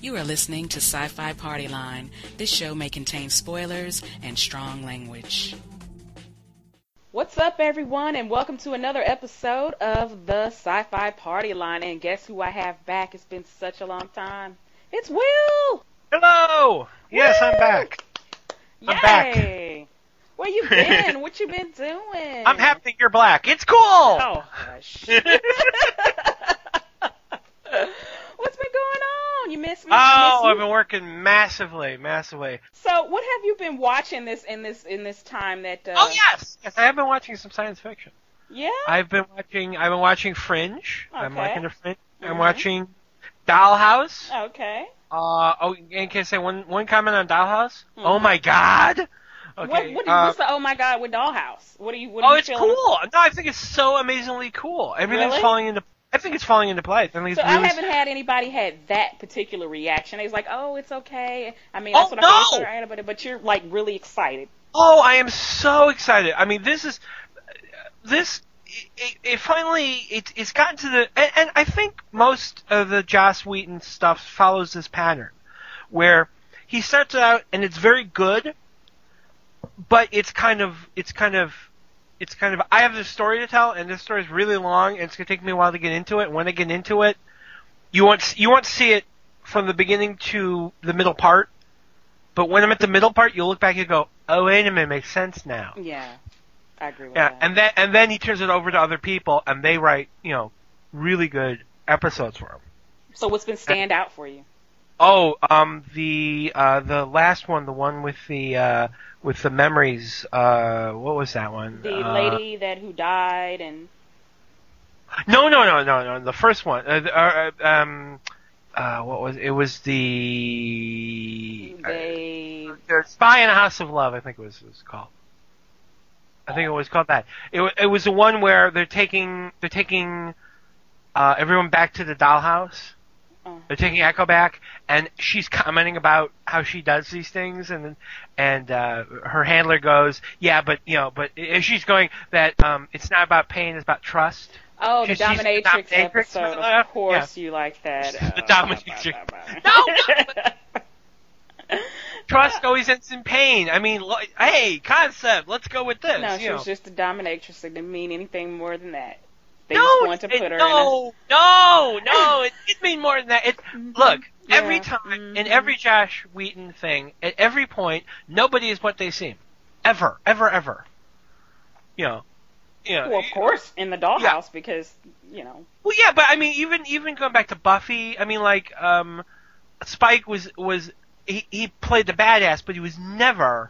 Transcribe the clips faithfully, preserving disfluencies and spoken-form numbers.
You are listening to Sci-Fi Party Line. This show may contain spoilers and strong language. What's up, everyone, and welcome to another episode of the Sci-Fi Party Line. And guess who I have back? It's been such a long time. It's Will! Hello! Yes, Woo! I'm back. I'm Yay! back. Where you been? What you been doing? I'm happy that you're black. It's cool! Oh, hush. What's been going on? You miss me? Oh, miss you? I've been working massively, massively. So, what have you been watching this in this in this time that? Uh... Oh yes, yes, I have been watching some science fiction. Yeah. I've been watching. I've been watching Fringe. Okay. I'm liking to Fringe. Mm-hmm. I'm watching Dollhouse. Okay. Uh oh, and can I say one one comment on Dollhouse? Mm-hmm. Oh my God. Okay. What, what do you, uh, what's the oh my God with Dollhouse? What are you? What are oh, you it's feeling? cool. No, I think it's so amazingly cool. Everything's Really? falling into. I think it's falling into place. I think it's So really I haven't had anybody had that particular reaction. It's like, oh, it's okay. I mean, Oh, that's what no! I feel right about it. But you're like really excited. Oh, I am so excited. I mean, this is this. It, it finally it, it's gotten to the and, and I think most of the Joss Whedon stuff follows this pattern, where he starts out and it's very good, but it's kind of it's kind of it's kind of I have this story to tell, and this story is really long, and it's gonna take me a while to get into it. And when I get into it, you want you want to see it from the beginning to the middle part. But when I'm at the middle part, you'll look back and go, "Oh, wait a minute, it makes sense now." Yeah, I agree with Yeah, that. and then and then he turns it over to other people, and they write, you know, really good episodes for him. So what's been stand out for you? Oh, um, the uh, the last one, the one with the uh, with the memories. Uh, what was that one? The uh, lady that who died and No, no, no, no, no. The first one. Uh, uh, um, uh, what was it? Was the they uh, Spy in a House of Love? I think it was, it was called. I think it was called that. It, wa- it was the one where they're taking they're taking uh, everyone back to the dollhouse. uh, They're taking Echo back, and she's commenting about how she does these things, and and uh, her handler goes, "Yeah, but you know, but if she's going that um, it's not about pain, it's about trust." oh the She's- she's the dominatrix, dominatrix, episode. uh, Of course, you like that. The Uh, dominatrix. blah, blah, blah, No, blah. Trust always ends in pain. I mean, lo- hey, concept. Let's go with this. No, you she know. was just a dominatrix. It didn't mean anything more than that. They no, just wanted to it- put her no, no, no. It did mean more than that. It, look, Yeah. every time in Mhm. every Josh Whedon thing, at every point, nobody is what they seem, ever, ever, ever. You know, you know. in a. Well, of course, in the dollhouse Yeah. because you know. Well, yeah, but I mean, even even going back to Buffy, I mean, like, um, Spike was was he, he played the badass, but he was never,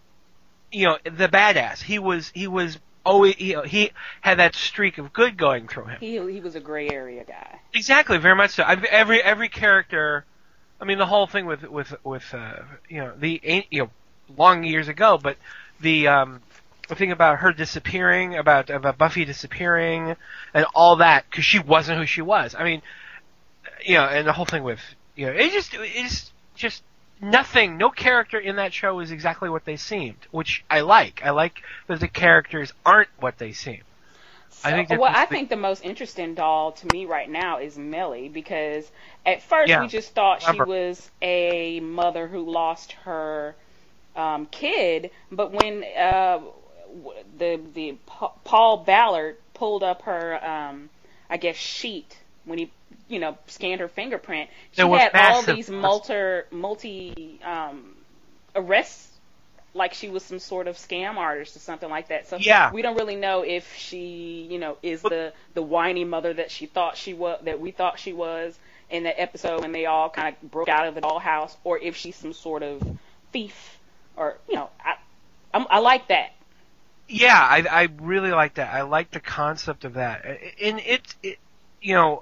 you know, the badass. He was he was always you know, he had that streak of good going through him. He he was a gray area guy. Exactly, very much so. I've, every every character, I mean, the whole thing with with with uh, you know the you know long years ago, but the um the thing about her disappearing, about about Buffy disappearing, and all that because she wasn't who she was. I mean, you know, and the whole thing with you know it just it's just nothing. No character in that show is exactly what they seemed, which I like. I like that the characters aren't what they seem. So, I think that well, this- I think the most interesting doll to me right now is Millie because at first Yeah. we just thought she Remember. was a mother who lost her um, kid, but when uh, w- the the Pa- Paul Ballard pulled up her, um, I guess sheet when he you know scanned her fingerprint, she There was had all massive- these multi multi um, arrests. Like she was some sort of scam artist or something like that. So Yeah. we don't really know if she, you know, is the the whiny mother that she thought she was, that we thought she was in the episode when they all kind of broke out of the dollhouse, or if she's some sort of thief, or you know, I I'm, I like that. Yeah, I I really like that. I like the concept of that. And it, it you know,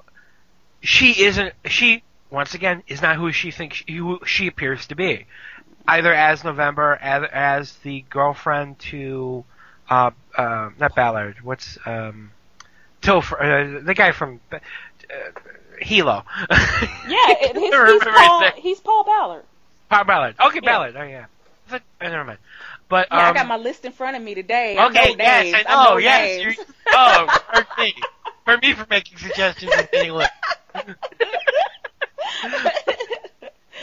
she isn't she once again is not who she thinks she, who she appears to be. Either as November, as, as the girlfriend to uh uh not Ballard, what's um Topher, uh, the guy from uh, Hilo. Yeah, it, his, Remember he's his Paul. name. He's Paul Ballard. Paul Ballard. Okay, Yeah. Ballard. Oh yeah. I thought- uh, never mind. But Yeah, I um, got my list in front of me today. I okay, know yes, names. I know, know yes. names. You're, oh, for me, for me for making suggestions and getting lit.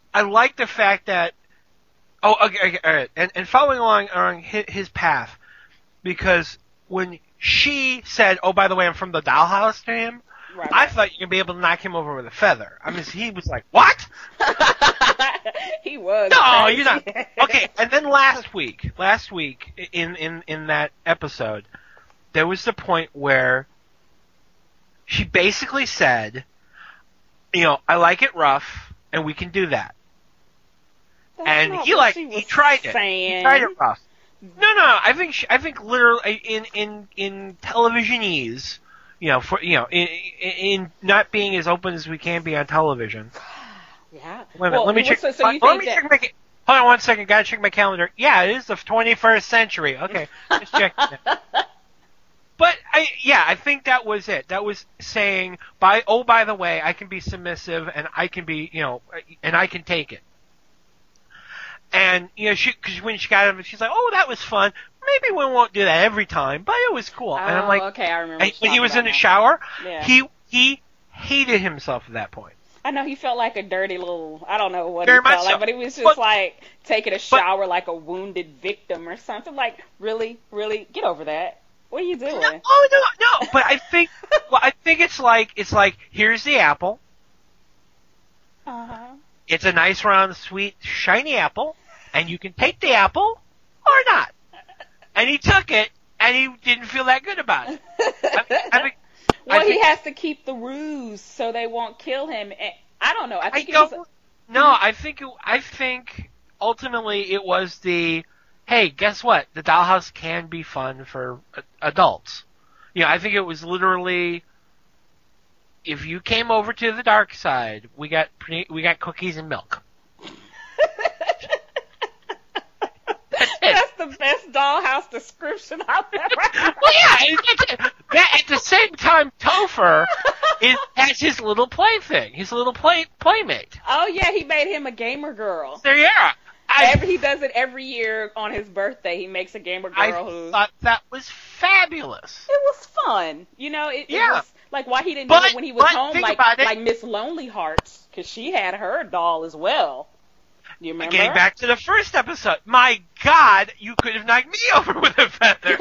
I like the fact that. Oh, okay, okay, all right, and and following along on his, his path, because when she said, "Oh, by the way, I'm from the dollhouse," to him, Right. I thought you'd be able to knock him over with a feather. I mean, he was like, "What?" He was. No, crazy. you're not. Okay, and then last week, last week in in in that episode, there was the point where she basically said, "You know, I like it rough, and we can do that." That's And not he what like she he was tried it. saying. He tried it rough. No, no, I think she, I think literally in in in televisionese, you know, for you know, in, in not being as open as we can be on television. Yeah. Wait a minute, Well, let me check. So, so you let think me that? check my. ca- Hold on one second. Gotta check my calendar. Yeah, it is the twenty-first century. Okay, just check. But I, yeah, I think that was it. That was saying, by oh, by the way, I can be submissive and I can be, you know, and I can take it. And you know, she, cause when she got him, she's like, "Oh, that was fun. Maybe we won't do that every time, but it was cool." Oh, and I'm like, okay, I remember. and what when you're he was talking in the about shower, now. Yeah. he he hated himself at that point. I know he felt like a dirty little, I don't know what Very he felt much like, so. but he was just But- like taking a shower like a wounded victim or something. Like, really, really, get over that. What are you doing? No, oh no, no. But I think, well, I think it's like it's like here's the apple. Uh-huh. It's a nice round, sweet, shiny apple, and you can take the apple or not. And he took it, and he didn't feel that good about it. I mean, I mean, Well, I he think- has to keep the ruse so they won't kill him. And I don't know. I I think it don't. was. No, I think it, I think ultimately it was the hey, guess what? The dollhouse can be fun for uh, adults. You know, I think it was literally if you came over to the dark side, we got pre- we got cookies and milk. That's the best dollhouse description I've ever heard. Well, yeah, and it's- that, at the same time, Topher is has his little plaything, his little play playmate. Oh yeah, he made him a gamer girl. There you are. I, Every, he does it every year on his birthday. He makes a gamer I girl who. thought that was fabulous. It was fun, you know. It, Yeah. it was like why he didn't But- do it when he was but home, think like about it. like Miss Lonely Hearts, because she had her doll as well. Do you remember? Getting back to the first episode, my God, you could have knocked me over with a feather.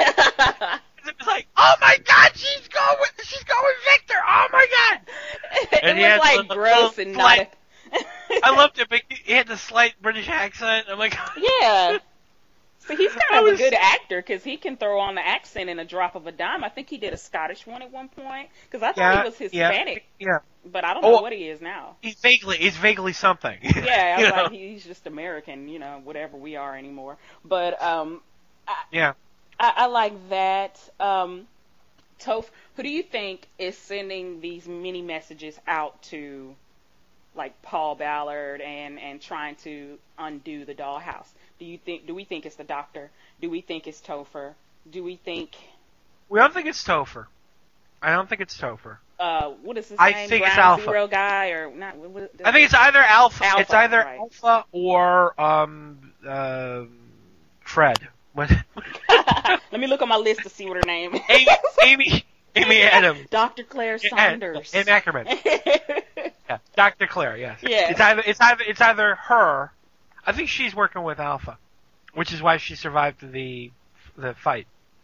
It was like, oh my God, she's going, with, she's going with Victor. Oh my God. it And he was had like the gross little and slight- not. I loved it. But he had the slight British accent. I'm like, Yeah. So he's I kind of was- a good actor because he can throw on the accent in a drop of a dime. I think he did a Scottish one at one point because I thought yeah, he was yeah, Hispanic, yeah. but I don't Oh. know what he is now. He's vaguely, he's vaguely something. Yeah, I You was know? like, he's just American, you know, whatever we are anymore. But um, I, Yeah. I, I like that. Um, Toph, who do you think is sending these mini messages out to, like Paul Ballard and and trying to undo the dollhouse? Do you think? Do we think it's the Doctor? Do we think it's Topher? Do we think? We don't think it's Topher. I don't think it's Topher. Uh, what is his I name? think it's Ground Alpha. Zero guy or not? What, what, I think it's either Alpha. Alpha, it's either right. Alpha or um uh, Fred. What? Let me look on my list to see what her name is. Amy, Amy, Amy Adams. Doctor Claire Saunders. And Ackerman. Yeah, Doctor Claire. Yes. Yes. It's either it's either it's either her. I think she's working with Alpha, which is why she survived the the fight.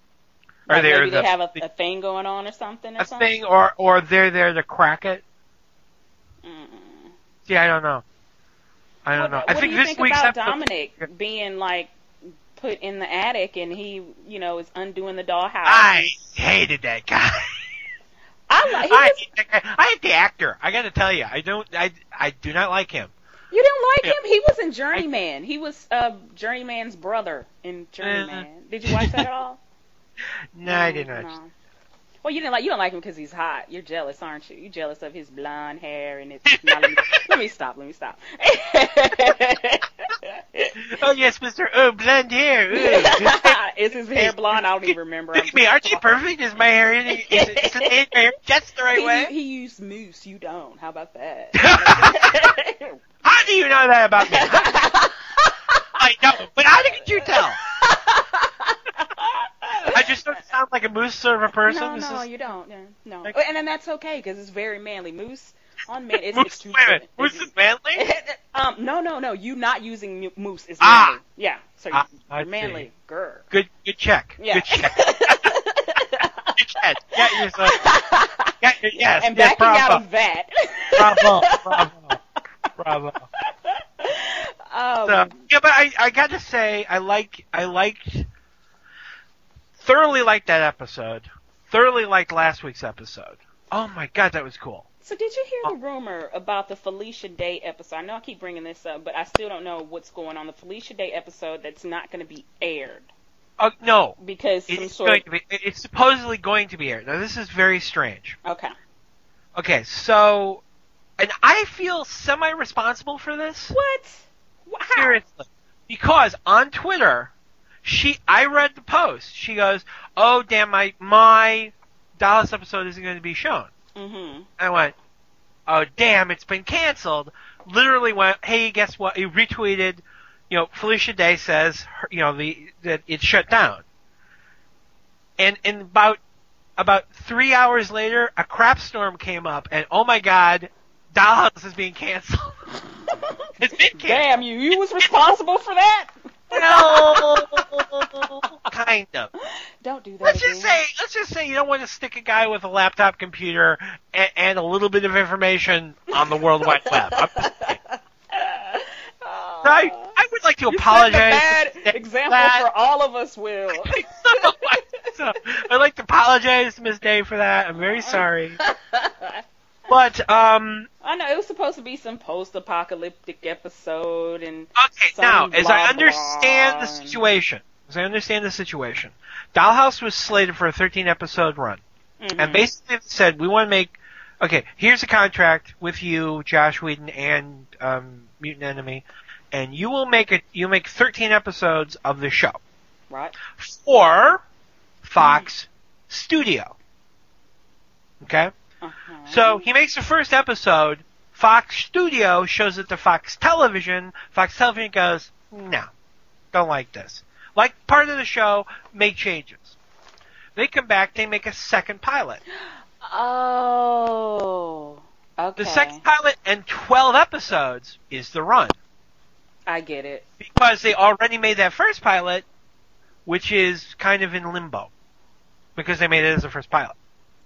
Or Like they're maybe the, they have a, the- a thing going on or something. Or a something? thing, or or they're there to crack it. Mm-mm. Yeah, I don't know. I don't What, know. what I think do you this think week's about episode. Dominic being like put in the attic and he, you know, is undoing the dollhouse? I hated that guy. I like. He I was, hate that guy. I hate the actor. I got to tell you, I don't. I I do not like him. you didn't like Yeah. him? He was in Journeyman. He was uh, Journeyman's brother in Journeyman. Did you watch that at all? No, I didn't. No. Well, you didn't like you don't like him because he's hot. You're jealous, aren't you? You're jealous of his blonde hair and his. Now, let, me, let me stop. Let me stop. Oh yes, Mister Oh, blonde hair. Ooh. Is his hair blonde? I don't even remember. Look at me. Aren't you perfect? Is my hair? Is, is, is my hair just the right He, way? he used mousse. You don't. How about that? How do you know that about me? I know, but how did you tell? I just don't sound like a moose sort of a person. No, Is no, this- you don't. No, no. Like- And then that's okay because it's very manly. Moose, On man, it's, Moose, it's too wait a minute. good. Moose is manly? um, no, no, no. You not using mu- moose is Ah. manly. Yeah, so Ah, you're I manly. see. Grr. Good, good check. Yeah. Good check. Good check. Get yourself. Get your, yes. And yes, backing out bravo. of that. Bravo. Bravo. Bravo. Um, So, yeah, but I, I got to say, I like, I liked, thoroughly liked that episode. Thoroughly liked last week's episode. Oh my god, that was cool. So did you hear the rumor about the Felicia Day episode? I know I keep bringing this up, but I still don't know what's going on. The Felicia Day episode that's not going to be aired Uh, no, because some it's sort going of... to be. It's supposedly going to be aired. Now, this is very strange. Okay. Okay, so, and I feel semi-responsible for this. What? Wh- How? Seriously, because on Twitter, she, I read the post. She goes, "Oh damn, my my Dallas episode isn't going to be shown." Mm-hmm. I went, "Oh damn, it's been canceled." Literally went, "Hey, guess what?" He retweeted, you know, Felicia Day says, her, you know, the that it's shut down. And and about about three hours later, a crap storm came up, and oh my god, Dallas is being canceled. It's been canceled. Damn you! You was responsible for that. No, kind of. Don't do that. Let's just again. say, let's just say you don't want to stick a guy with a laptop computer and, and a little bit of information on the World Wide Web. I'm just saying. So I, I would like to You apologize. set the bad example that. for all of us, Will. So, I'd like to apologize to Miss Day for that. I'm very sorry. But, um... I know, it was supposed to be some post-apocalyptic episode and... Okay, some now, as blah, I understand blah, the and- situation, as I understand the situation, Dollhouse was slated for a thirteen-episode run. Mhm. And basically they said, we want to make... Okay, here's a contract with you, Josh Whedon, and um, Mutant Enemy, and you will make it. You make thirteen episodes of the show Right. for Fox Studio. Okay, Uh-huh. so he makes the first episode. Fox Studio shows it to Fox Television. Fox Television goes, no, don't like this. Like part of the show, make changes. They come back, they make a second pilot. Oh, okay. The second pilot and twelve episodes is the run. I get it. Because they already made that first pilot, which is kind of in limbo. Because they made it as the first pilot.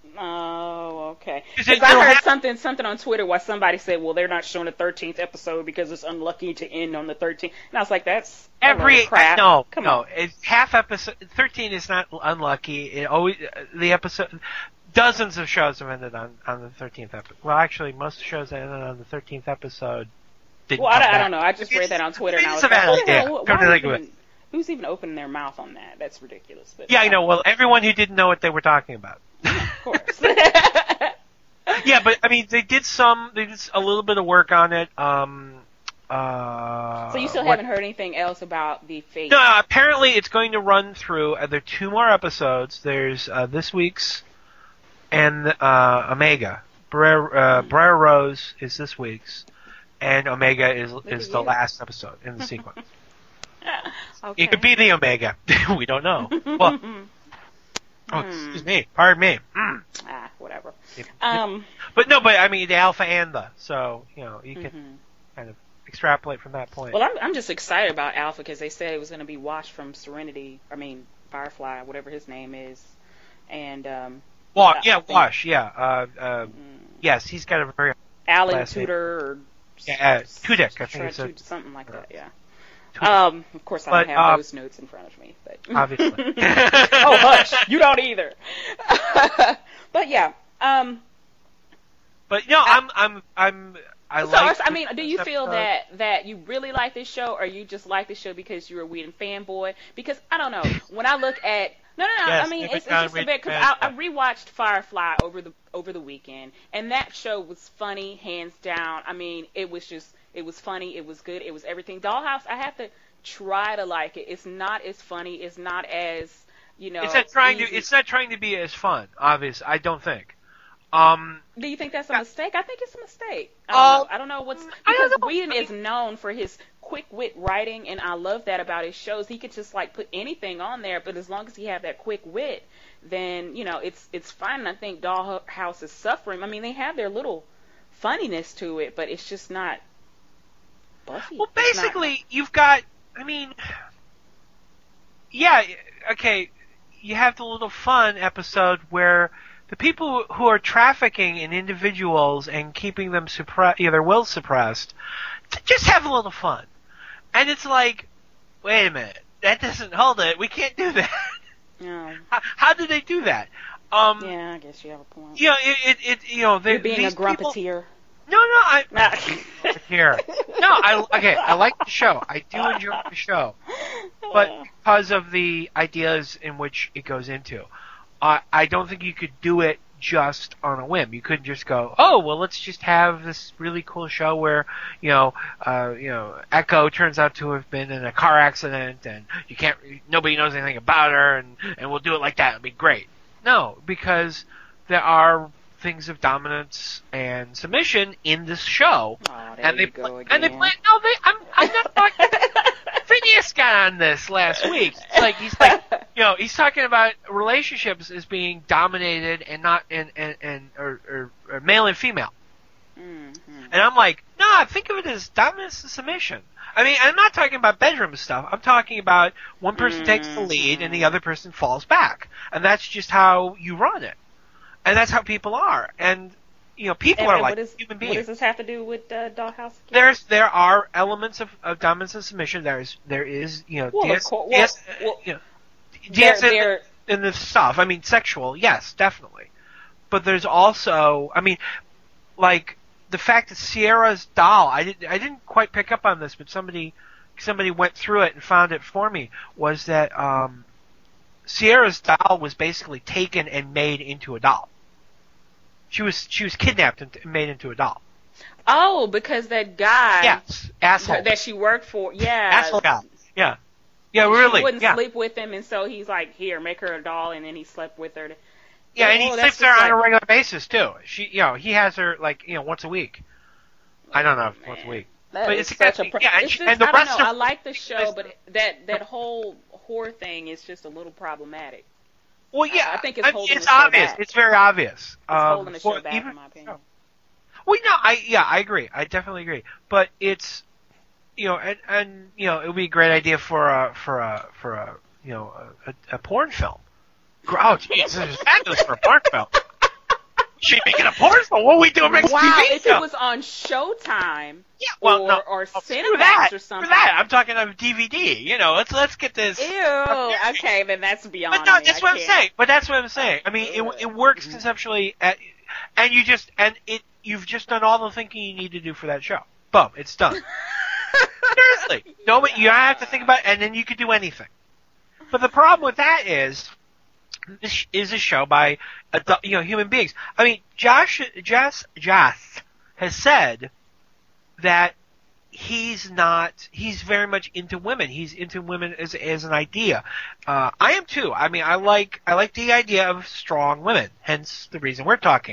Oh, okay. 'Cause Because they I don't heard have- something something on Twitter where somebody said, well, they're not showing the thirteenth episode because it's unlucky to end on the thirteenth. And I was like, that's a Every load of crap. no, Come no, on. it's half episode. Thirteen is not unlucky. It always the episode. Dozens of shows have ended on on the thirteenth episode. Well, actually, most shows that ended on the thirteenth episode didn't. Well, I, come don't- I back. don't know. I just read that on Twitter, and I It's was a bad like, who the idea. hell- Come why to are think of even- who's even opening their mouth on that? That's ridiculous. But, Yeah, I know. Well, everyone who didn't know what they were talking about. Of course. Yeah, but I mean, they did some. They did a little bit of work on it. Um. Uh, So you still what- haven't heard anything else about the fate? No, apparently it's going to run through. Uh, there are two more episodes. There's uh, this week's and uh, Omega. Briar, uh, Briar Rose is this week's, and Omega is is at the you. last episode in the sequence. Okay. It could be the Omega. We don't know. Well, oh, excuse me. Pardon me. Mm. Ah, whatever. It- Um. But no, but I mean the Alpha and the. So you know you can mhm. kind of extrapolate from that point. Well, I'm I'm just excited about Alpha because they said it was going to be Wash from Serenity. I mean Firefly, whatever his name is, and um. Well, I yeah, think- Wash. Yeah. Uh, uh, mm, yes, he's got a very Alan last name. Tudor or Yeah, uh, s- Tudyk, I s- think it's a- Tud- something like that. Yeah. Tudyk. Um. Of course, I don't But, have uh, those notes in front of me, but obviously. oh, hush! You don't either. But yeah. Um. But no, I'm I'm I'm I so, like. I mean, do you this feel episode. that that you really like this show, or you just like this show because you're a Whedon fanboy? Because I don't know. When I look at no, no, no. Yes, I mean, if it's, it's not it's just a Whedon bit because I, I fanboy. rewatched Firefly over the over the weekend, and that show was funny, hands down. I mean, it was just it was funny, it was good, it was everything. Dollhouse, I have to try to like it. It's not as funny. It's not as you know. It's not trying to. easy. It's not trying to be as fun. Obvious. I don't think. Um. Do you think that's a mistake? I think it's a mistake. I Uh, don't know. I don't know what's I don't because know. Whedon I mean- is known for his quick wit writing, and I love that about his shows. He could just like put anything on there, but as long as he have that quick wit, then you know it's it's fine. And I think Dollhouse is suffering. I mean, they have their little funniness to it, but it's just not Buffy. Well, It's basically, not- you've got, I mean, yeah, okay, you have the little fun episode where the people who are trafficking in individuals and keeping them suppressed, yeah, their will suppressed, just have a little fun. And it's like, wait a minute, that doesn't hold it. We can't do that. No. How, how did they do that? Um, Yeah, I guess you have a point. You know, it, it, it you know, they, You're being a these people, grumpeteer. no, no, I Nah. here. No, I okay. I like the show. I do enjoy the show, but because of the ideas in which it goes into, I I don't think you could do it just on a whim. You couldn't just go, oh well, let's just have this really cool show where you know, uh, you know, Echo turns out to have been in a car accident and you can't, nobody knows anything about her, and and we'll do it like that. It'll be great. No, because there are things of dominance and submission in this show, Oh, there and they you go play, and they again. play. No, they. I'm. I'm not talking. Phineas got on this last week. It's like he's like, you know, he's talking about relationships as being dominated and not and and, and or, or, or male and female. Mm-hmm. And I'm like, nah, think of it as dominance and submission. I mean, I'm not talking about bedroom stuff. I'm talking about one person takes the lead and the other person falls back, and that's just how you run it. And that's how people are. And, you know, people And, are and like what, is, human what beings. does this have to do with uh, Dollhouse again? There's, there are elements of, of dominance and submission. There's, there is, you know, Well, D of S, course- D S, well, well, you know, They're- D S in, they're- the, in the stuff. I mean, sexual, yes, definitely. But there's also, I mean, like, the fact that Sierra's doll, I didn't, I didn't quite pick up on this, but somebody, somebody went through it and found it for me, was that, um, Sierra's doll was basically taken and made into a doll. She was she was kidnapped and made into a doll. Oh, because that guy Yes, asshole. that she worked for, yeah. asshole guy. Yeah, yeah, really. She wouldn't yeah, sleep with him, and so he's like, here, make her a doll, and then he slept with her. yeah, and he Oh, sleeps that's there just on a like- regular basis too. She, you know, he has her like you know once a week. I don't know if Man. once a week. That But is it's such a got- pro- yeah, and it's she- just, and the I don't rest know. of- I like the show, but that that whole whore thing is just a little problematic. Well, yeah, I think it's I mean, holding it's the show obvious. back. It's very obvious. It's um, holding the for- show back, even- in my opinion. Well, no, I yeah, I agree. I definitely agree. But it's you know, and, and you know, it would be a great idea for a for a for a you know a, a, a porn film. Oh, jeez, this is fabulous for a porn film. She's making a porn film. What are we doing next Wow, T V if show? it was on Showtime Yeah, well, or, no, or oh, screw Cinemax that, or something. For that, I'm talking of D V D. You know, let's let's get this. Ew. Okay, then that's beyond But no, me. that's I what I'm can't. saying. But that's what I'm saying. I mean, it it works conceptually, at, and you just and it you've just done all the thinking you need to do for that show. Boom, it's done. Seriously, no, but you don't have to think about it, and then you could do anything. But the problem with that is, this is a show by adult, you know human beings. I mean, Josh, Josh, Josh has said that he's not. He's very much into women. He's into women as as an idea. Uh, I am too. I mean, I like I like the idea of strong women. Hence the reason we're talking.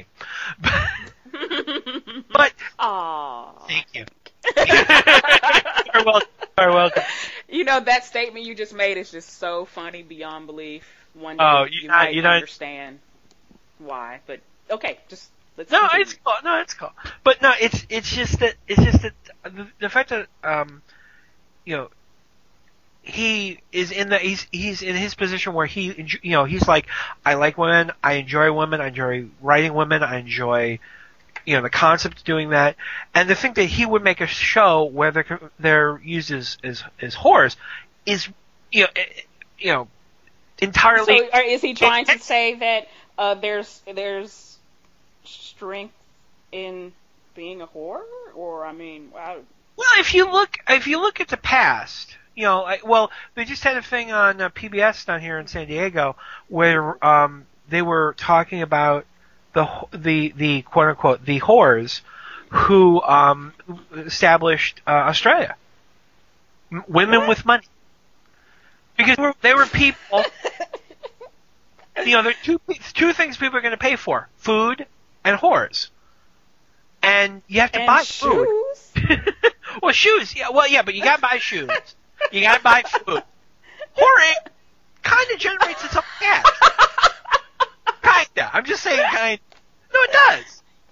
But Aw. thank you. You're welcome. You're welcome. You know, that statement you just made is just so funny beyond belief. One day Oh, you, you- might you don't- understand why. But okay, just let's No, continue. it's cool. No, it's cool. But no, it's it's just that it's just that the, the fact that um, you know, he is in the he's he's in his position where he enjo- you know he's like, I like women, I enjoy women, I enjoy writing women, I enjoy you know the concept of doing that, and to think that he would make a show where they're they're used as as, as whores is you know eh, you know entirely. So, or is he trying it- to say that uh, there's there's strength in being a whore, or I mean, wow. Well, if you look, if you look at the past, you know, I, well, they just had a thing on uh, P B S down here in San Diego where um, they were talking about the the the quote unquote the whores who um, established uh, Australia, M- women What? with money, because they were, they were people. You know, there are two two things people are going to pay for: food and whores. And you have to And buy food. shoes? Well, shoes, yeah, well, yeah, but you gotta buy shoes. You gotta buy food. Whoring kind of generates its own cash. Kinda. I'm just saying kind. No, it does.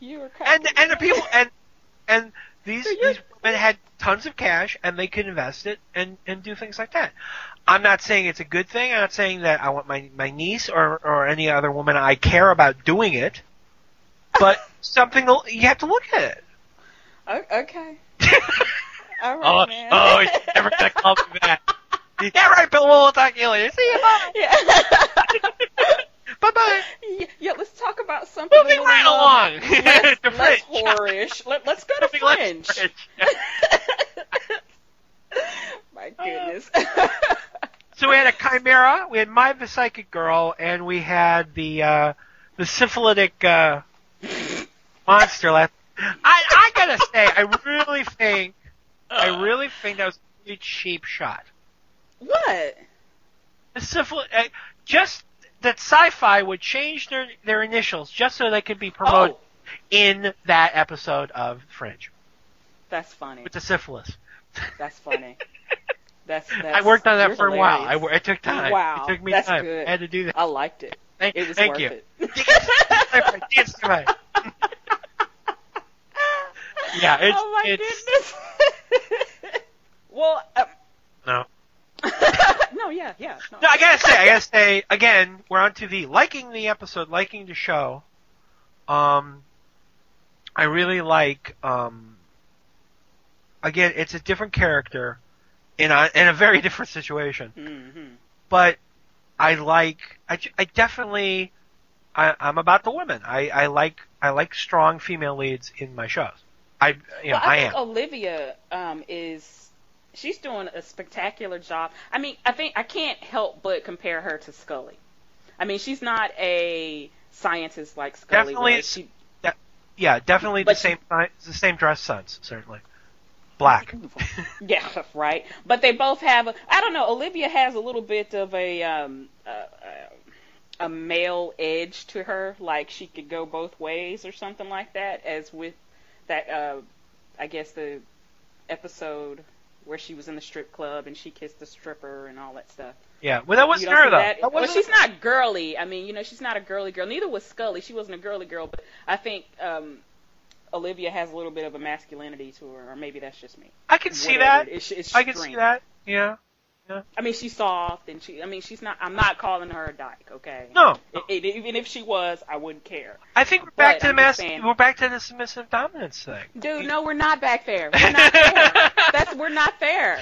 You were and cracking and the me people up. and and these So you're- these women had tons of cash and they could invest it and and do things like that. I'm not saying it's a good thing. I'm not saying that I want my my niece or or any other woman I care about doing it. But something to- you have to look at it. O- okay. All right, Oh, man. oh, you're never gonna call me back. Yeah, right, Bill. We'll talk to you later. See you. Bye. Yeah. Bye bye. yeah. Yeah. Let's talk about something Moving a little right more- along. Less, The less fridge. horror-ish. Let, let's go to Moving less Fringe. fridge. My goodness. So we had a chimera, we had My the Psychic Girl, and we had the uh, the syphilitic uh, monster left. I I gotta say, I really think, I really think that was a pretty cheap shot. What? The syphil- uh, just that Sci-Fi would change their their initials just so they could be promoted Oh, in that episode of Fringe that's funny. with the syphilis. That's funny. That's, that's I worked on that you're for a while. I, hilarious. wor- it took time. Wow, It took me that's time. good. I had to do that. I liked it. Thank, It was thank worth you. it. Yes, right. Yeah, it's oh my it's goodness. well, uh, no. no, yeah, yeah. No. No, I gotta say, I gotta say again. We're on to the liking the episode, liking the show. Um, I really like. Um, again, it's a different character in a in a very different situation. Mm-hmm. But I like. I, I definitely. I, I'm about the women. I, I like. I like strong female leads in my shows. I you know well, I, I think am. Olivia um, is. She's doing a spectacular job. I mean, I think I can't help but compare her to Scully. I mean, she's not a scientist like Scully. Definitely was. She, Yeah, definitely the But same the same dress sense, certainly. Black. yeah, right. But they both have. A, I don't know. Olivia has a little bit of a um, a, a male edge to her. Like she could go both ways or something like that. As with that, uh, I guess the episode where she was in the strip club and she kissed the stripper and all that stuff. Yeah, well that You wasn't don't her see though. that? That Well, wasn't she's not girly. I mean, you know, she's not a girly girl. Neither was Scully. She wasn't a girly girl. But I think um, Olivia has a little bit of a masculinity to her, or maybe that's just me. I can see Whatever. that. It's, it's I can see strange. that. Yeah. I mean, she's soft, and she. I mean, she's not. I'm not calling her a dyke, okay? No. It, it, even if she was, I wouldn't care. I think we're back But to the I'm mas- just saying- we're back to the submissive dominance thing. Dude, no, we're not back there. We're not there. That's we're not there.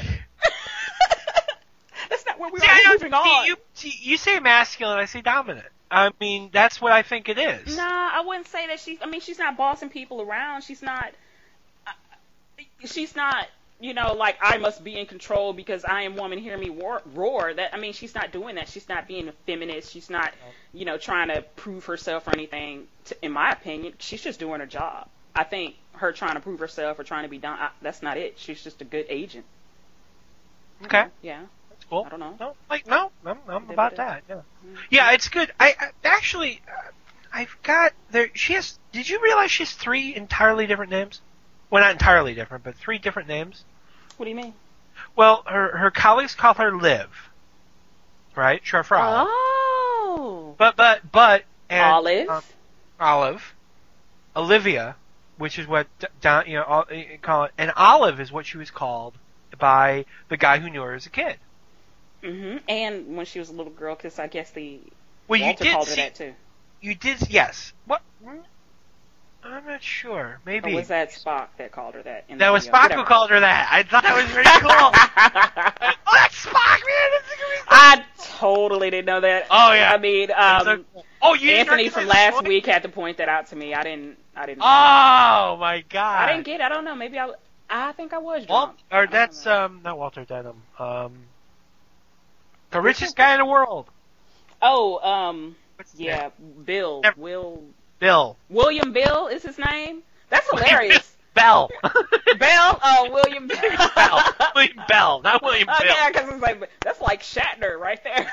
That's not where we See, are. I We're don't- moving on. see, you, see, you say masculine, I say dominant. I mean, that's what I think it is. Nah, I wouldn't say that she's. I mean, she's not bossing people around. She's not. Uh, she's not. You know, like I must be in control because I am woman. Hear me roar, roar. That I mean, she's not doing that. She's not being a feminist. She's not, you know, trying to prove herself or anything. To, in my opinion, she's just doing her job. I think her trying to prove herself or trying to be done. I, that's not it. She's just a good agent. Okay. Yeah. That's cool. I don't know. No, like no, I'm, I'm Did about it. that. Yeah. Yeah, it's good. I, I actually, uh, I've got there. She has. Did you realize she has three entirely different names? Well, not entirely different, but three different names. What do you mean? Well, her her colleagues call her Liv, right? Short for Olive. Oh. But but but and, Olive. um, Olive, Olivia, which is what D- Don you know all, you call it, and Olive is what she was called by the guy who knew her as a kid. hmm And when she was a little girl, because I guess the Well, Walter you did called her see, that too. you did yes. What? I'm not sure. Maybe Or was that Spock that called her that? In that the was video? Spock Whatever. who called her that. I thought that was pretty cool. Oh, that's Spock, man. That's gonna be I totally didn't know that. Oh, yeah. I mean, It's um, so- oh, you didn't Anthony from recognize last the voice? week had to point that out to me. I didn't. I didn't. Oh my god. I didn't get. it. I don't know. Maybe I. I think I was Walt, drunk. or I don't that's know. um not Walter Denham. Um, the richest guy in the world. Oh, um, What's his yeah, name? Bill. Never- Will. Bill. William Bill is his name. That's hilarious. Bell. Bell. Oh, William Bell. Bell. William Bell, not William Oh Bill. yeah, because it's like that's like Shatner right there.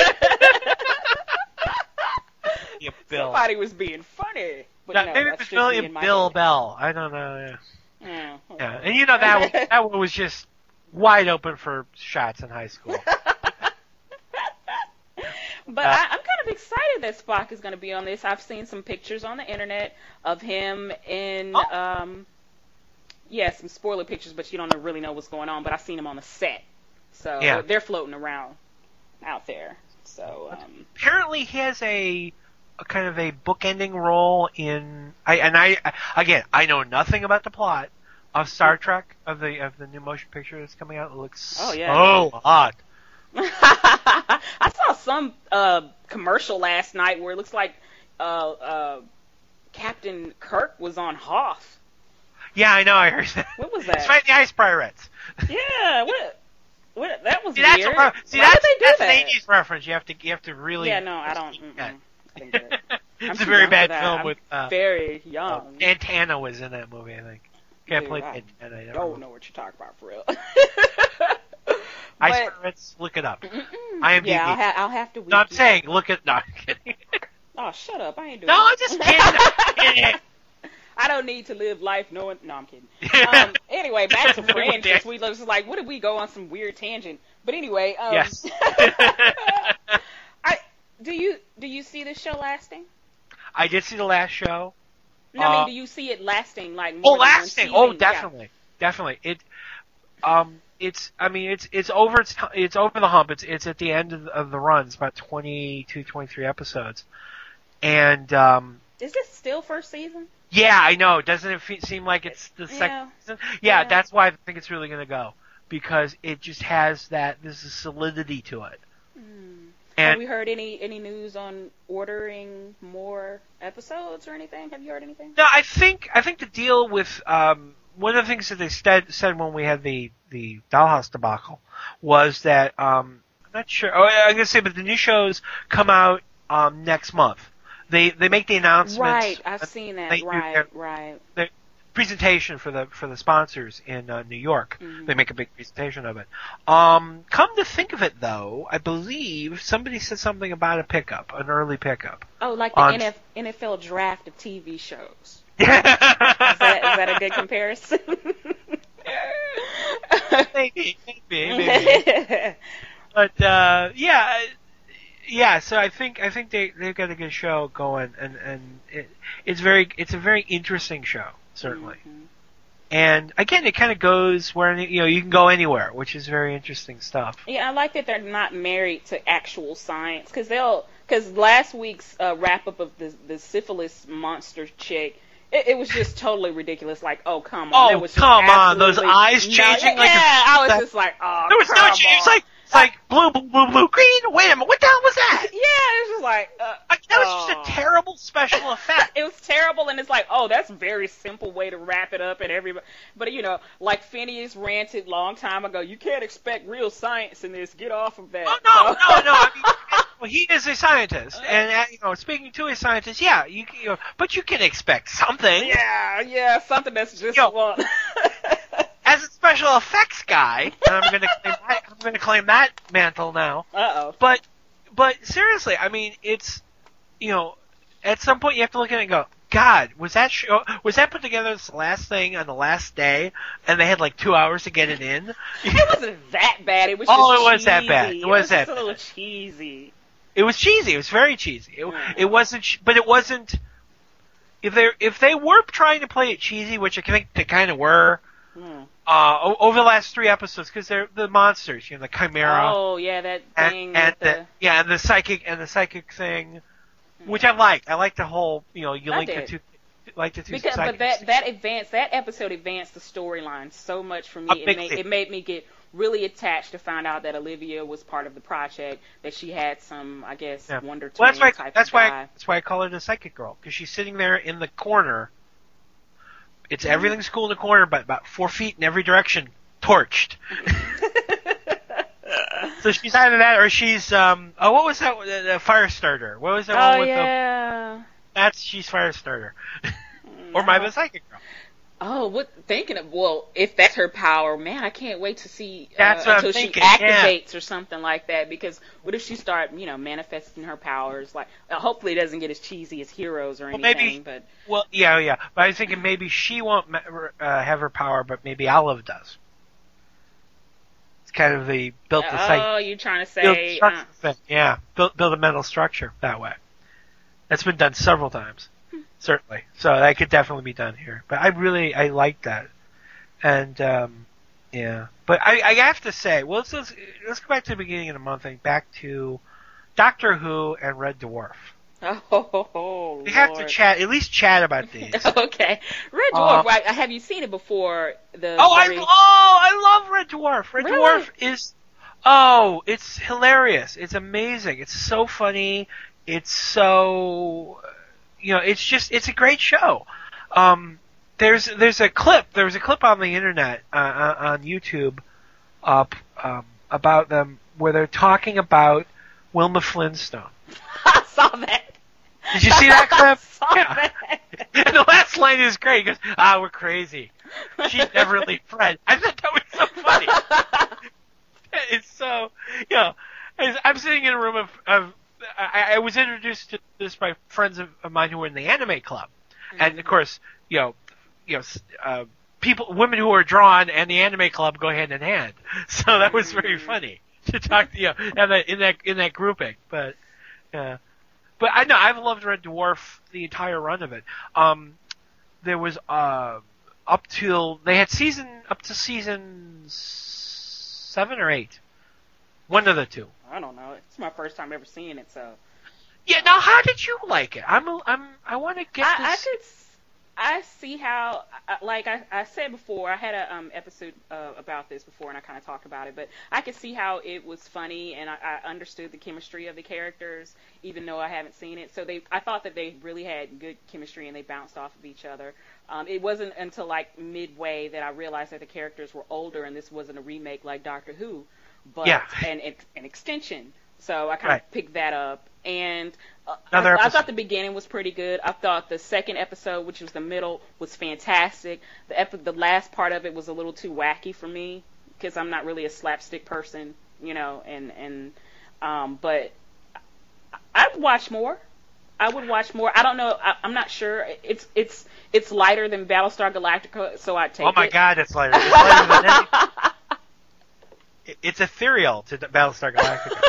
Yeah, Bill. Somebody was being funny. But No, no, maybe it that's was just me William in my Bill head. Bell. I don't know. Yeah. Yeah. Yeah, and you know that one, that one was just wide open for shots in high school. But Uh, I, I'm kind of of excited that Spock is going to be on this. I've seen some pictures on the internet of him in, Oh. um, yeah, some spoiler pictures, but you don't really know what's going on. But I've seen him on the set, so Yeah. they're floating around out there. So um, apparently he has a, a kind of a bookending role in. I and I again I know nothing about the plot of Star Trek of the of the new motion picture that's coming out. It looks Oh, yeah. so hot. I saw some uh, commercial last night where it looks like uh, uh, Captain Kirk was on Hoth. Yeah, I know. I heard that. What was that? It's fighting the Ice Pirates. Yeah, what? What? That was See, that's weird. a, re- see, Why that's, did they do that's that? an eighties reference. You have to you have to really. Yeah, no, I don't. Mm-mm. I didn't get it. I'm It's a too very young for bad that. film I'm with. Uh, very uh, young. Santana was in that movie, I think. Can't Dude, play I Santana. I don't don't know what you're talking about for real. Ice But- Pirates. Look it up. Mm-mm. I M D B. Yeah, I'll, ha- I'll have to. No, I'm wiki. saying look at. No, I'm kidding. Oh, shut up! I ain't doing. No, I'm it. just kidding. I'm kidding. I don't need to live life knowing. No, I'm kidding. Um, anyway, back to No, Friends. Dan. Since we was like, what did we go on some weird tangent? But anyway, um, Yes. I do you do you see this show lasting? I did see the last show. No, I mean, Uh, do you see it lasting like Oh, more than one lasting. season? Oh, Yeah. definitely, definitely. It, um, it's. I mean, it's it's over. It's it's over the hump. It's it's at the end of, the- of the run. It's about twenty-two, twenty-three episodes, and um, Is this still first season? yeah, I know. Doesn't it fe- seem like it's the second Yeah. season? Yeah, Yeah. that's why I think it's really going to go because it just has that. There's a solidity to it. Hmm. And Have we heard any any news on ordering more episodes or anything? Have you heard anything? no, I think I think the deal with um, one of the things that they said said when we had the the Dollhouse debacle was that um, I'm not sure. Oh, I'm gonna say, but the new shows come out um, next month. They they make the announcements. Right, I've seen that. They do Right, their- right. the presentation for the for the sponsors in uh, New York. Mhm. They make a big presentation of it. Um, come to think of it, though, I believe somebody said something about a pickup, an early pickup. Oh, like the On- N F- N F L draft of T V shows. is Is that, is that a good comparison? maybe, maybe, maybe. But uh, yeah, yeah. So I think I think they they've got a good show going, and and it, it's very it's a very interesting show, certainly. Mhm. And again, it kind of goes where you know you can go anywhere, which is very interesting stuff. Yeah, I like that they're not married to actual science because they'll because last week's uh, wrap up of the the syphilis monster chick. It, it was just totally ridiculous. Like, oh come on! Oh, There was just come on, those absolutely eyes no- changing yeah, like a- I was that- just like, oh, There was no come change. It's on. like it's like blue, blue, blue, blue, green. Wait a minute, what the hell was that? Yeah, it was just like uh, Like, that was oh. just a terrible special effect. It was terrible, and it's like, oh, that's a very simple way to wrap it up, and everybody. But you know, like Phineas ranted long time ago, you can't expect real science in this. Get off of that. Oh no, So- no, no. I mean, well, he is a scientist, and uh, you know, speaking to a scientist, yeah, you, can- you know, but you can expect something. Yeah, yeah, something that's just Yo. one. As a special effects guy, and I'm going to claim that, I'm going to claim that mantle now. Uh oh. But, but seriously, I mean, it's, you know, at some point you have to look at it and go, God, was that show, was that put together this last thing on the last day, and they had like two hours to get it in? It wasn't that bad. It was. Oh, just it was that bad. cheesy. It was just that a little bad. cheesy. It was cheesy. It was very cheesy. It, Mhm. it wasn't, ch- but it wasn't. If they if they were trying to play it cheesy, which I think they kind of were, Hmm. uh, o- over the last three episodes, because they're the monsters, you know, the chimera, Oh yeah, that and, thing. and with the, yeah, and the psychic and the psychic thing, which I like. I like the whole, you know, you I link the did. two, like the two Because, psychics. but that that advanced that episode advanced the storyline so much for A me. It big made, thing. it made me get really attached to find out that Olivia was part of the project. That she had some, I guess, Yeah. Wonder Well, that's Twin why. type That's of why. guy. That's why I call her the psychic girl, because she's sitting there in the corner. It's Mm-hmm. everything's cool in the corner, but about four feet in every direction, torched. So she's either that, or she's um. Oh, what was that? The, the fire starter. What was that one Oh with yeah. the? That's she's fire starter, or my the psychic girl. Oh, what thinking of? Well, if that's her power, man, I can't wait to see uh, That's what I'm until thinking, she yeah. activates or something like that. Because what if she start, you know, manifesting her powers? Like, uh, hopefully, it doesn't get as cheesy as Heroes or Well, anything. maybe- But Well, yeah, yeah. But I was thinking maybe she won't ma- uh, have her power, but maybe Olive does. It's kind of the built the site. Oh, you're trying to Build say, structure uh, thing. Yeah, build build a mental structure that way. That's been done several times, certainly. So that could definitely be done here. But I really I like that, and um, yeah. But I, I have to say, well, let's, let's let's go back to the beginning of the month and back to Doctor Who and Red Dwarf. oh, We have to Lord. chat, at least chat about these. Okay, Red Dwarf. Um, right, have you seen it before? The Oh, I very- oh I love Red Dwarf. Red Really? Dwarf is oh, it's hilarious. It's amazing. It's so funny. It's so you know, it's just it's a great show. Um, there's there's a clip there's a clip on the internet uh, on YouTube uh, um, about them where they're talking about Wilma Flintstone. I saw that. Did you see that clip? I saw Yeah. that. And the last line is great. He goes, ah, we're crazy. She'd never leave Fred. I thought that was so funny. It's so, you know, as I'm sitting in a room of, of I, I was introduced to this by friends of, of mine who were in the anime club. Mm-hmm. And of course, you know, you know, uh, people, women who are drawn and the anime club go hand in hand. So that was very funny to talk to, you know, in that, in that, in that grouping. But, yeah. But I know, I've loved Red Dwarf the entire run of it. Um, there was, uh, up till, they had season, up to season seven or eight. One of the two. I don't know. It's my first time ever seeing it, so. Yeah, now how did you like it? I'm, a, I'm, I want to get I, I this. could, s- I see how, I- like I, I said before, I had a um episode uh, about this before, and I kind of talked about it, but I could see how it was funny, and I, I understood the chemistry of the characters, even though I haven't seen it. So they, I thought that they really had good chemistry, and they bounced off of each other. Um, it wasn't until like midway that I realized that the characters were older, and this wasn't a remake like Doctor Who, but Yeah. an, an, an extension. So I kind Right. of picked that up, and uh, Another I, I episode. thought the beginning was pretty good. I thought the second episode, which was the middle, was fantastic. The epi- the last part of it was a little too wacky for me because I'm not really a slapstick person, you know. And and um, but I'd watch more. I would watch more. I don't know. I, I'm not sure. It's it's it's lighter than Battlestar Galactica, so I take it. Oh my god, it's lighter. It's lighter than any. It- It's ethereal to Battlestar Galactica.